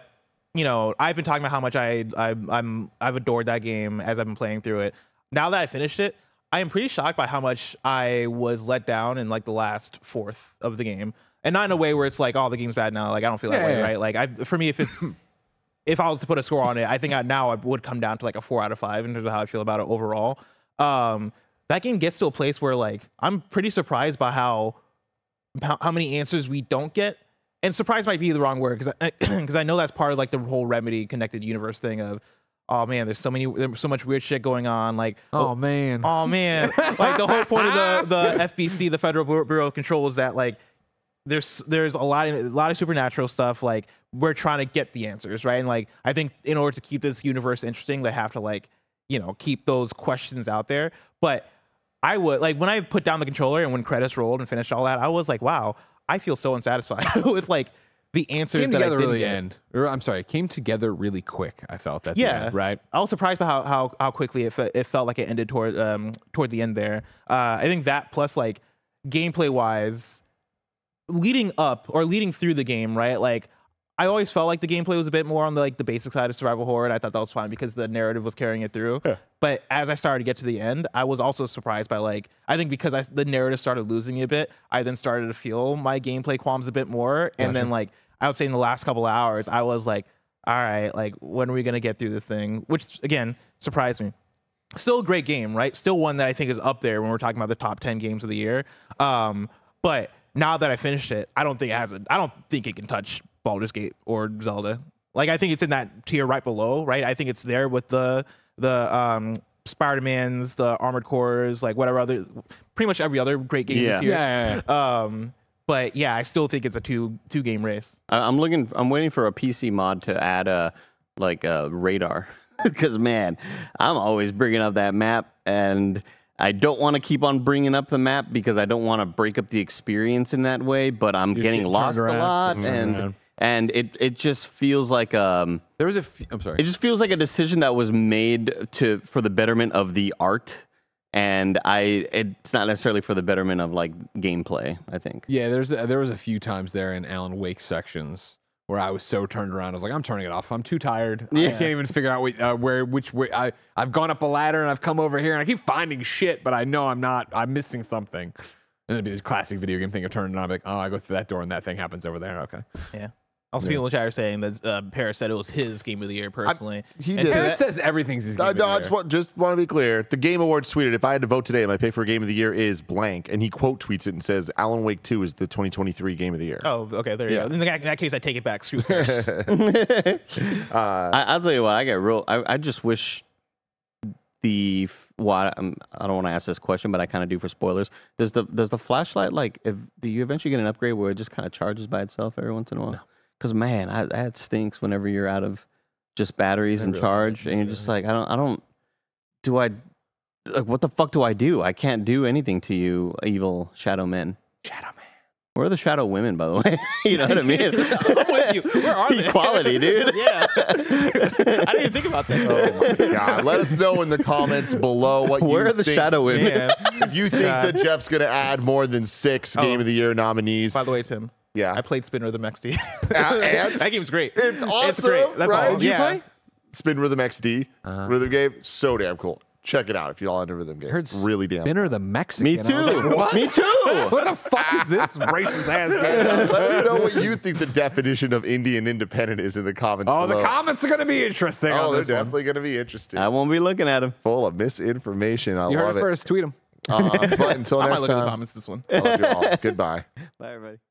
you know, I've been talking about how much I, I I'm I've adored that game as I've been playing through it. Now that I finished it, I am pretty shocked by how much I was let down in like the last fourth of the game, and not in a way where it's like, oh, the game's bad now. Like I don't feel that Yeah, way, yeah. right? Like I, for me, if it's if I was to put a score on it, I think I, now I would come down to like a four out of five in terms of how I feel about it overall. Um, that game gets to a place where like I'm pretty surprised by how how, how many answers we don't get. And surprise might be the wrong word because I, because I know that's part of like the whole Remedy connected universe thing of, oh man, there's so many, there's so much weird shit going on. Like, Oh man. oh man, like the whole point of the the F B C, the Federal Bureau of Control, is that like there's there's a lot of, a lot of supernatural stuff. Like we're trying to get the answers, right? And like I think in order to keep this universe interesting, they have to like you know keep those questions out there. But I would like when I put down the controller and when credits rolled and finished all that, I was like, wow. I feel so unsatisfied with like the answers Came that I together didn't really get. end. Or, I'm sorry, it came together really quick. I felt that. Yeah, right. I was surprised by how how, how quickly it, fe- it felt like it ended toward um toward the end there. Uh, I think that plus like gameplay wise, leading up or leading through the game, right? Like I always felt like the gameplay was a bit more on the like the basic side of survival horror. And I thought that was fine because the narrative was carrying it through. Yeah. But as I started to get to the end, I was also surprised by like I think because I, the narrative started losing me a bit, I then started to feel my gameplay qualms a bit more. And then like I would say in the last couple of hours, I was like, all right, like when are we gonna get through this thing? Which again surprised me. Still a great game, right? Still one that I think is up there when we're talking about the top ten games of the year. Um, but now that I finished it, I don't think it has a, I don't think it can touch Baldur's Gate or Zelda. Like I think it's in that tier right below, right? I think it's there with the the um Spider-Man's, the Armored Cores, like whatever other, pretty much every other great game Yeah. this year. Yeah, yeah, yeah. Um, but yeah, I still think it's a two two game race. I- I'm looking. I'm waiting for a P C mod to add a like a radar, because man, I'm always bringing up that map, and I don't want to keep on bringing up the map because I don't want to break up the experience in that way. But I'm You're getting getting lost a turned around. lot, Mhm. and Around. and it it just feels like um. There was a. F- I'm sorry. It just feels like a decision that was made to for the betterment of the art, and I it's not necessarily for the betterment of like gameplay. I think. Yeah, there's a, there was a few times there in Alan Wake sections where I was so turned around. I was like, I'm turning it off. I'm too tired. I Yeah. can't even figure out wh- uh, where which way. I I've gone up a ladder and I've come over here and I keep finding shit, but I know I'm not. I'm missing something. And it'd be this classic video game thing of turning it on. I'm like, oh, I go through that door and that thing happens over there. Okay. Yeah. Also, people in the chat are saying that uh, Paris said it was his game of the year personally. he And did. to Harris that- says everything's his game. Uh, of no, the I year. just want, just want to be clear. The Game Awards tweeted, if I had to vote today, my pick for Game of the Year is blank. And he quote tweets it and says, Alan Wake two is the twenty twenty-three Game of the Year. Oh, okay. There you Yeah. go. In that, in that case, I take it back. Screw Paris. I, I'll tell you what. I get real. I, I just wish the what. Um, I don't want to ask this question, but I kind of do for spoilers. Does the does the flashlight like? If, do you eventually get an upgrade where it just kind of charges by itself every once in a while? Because man, I, that stinks whenever you're out of just batteries and really charge, and you're just like, I don't, I don't. Do I? Like, what the fuck do I do? I can't do anything to you, evil shadow men. Shadow Man. Where are the shadow women, by the way? You know what I mean? I'm with you. Where are they? Equality, dude. Yeah. I didn't even think about that. Oh my God. Let us know in the comments below what Where you are the think. shadow women? Man. If you think that Jeff's going to add more than six Oh. Game of the Year nominees. By the way, Tim, Yeah. I played Spin Rhythm X D. and That game's great. It's awesome, It's great. That's right? all. Did you yeah. play? Spin Rhythm X D. Uh-huh. Rhythm game. So damn cool. Check it out if y'all into rhythm games. Heard It's really damn Spinner the Mexican. Me I was too. like, what? Me too. What the fuck is this racist ass game? Let us know what you think the definition of Indian independent is in the comments Oh, below. the comments are going to be interesting. Oh, on they're this one. definitely going to be interesting. I won't be looking at him. Full of misinformation. I You heard love it it. first. Tweet them. Uh, but until I might next look at the time, comments this one. I love you all. Goodbye. Bye, everybody.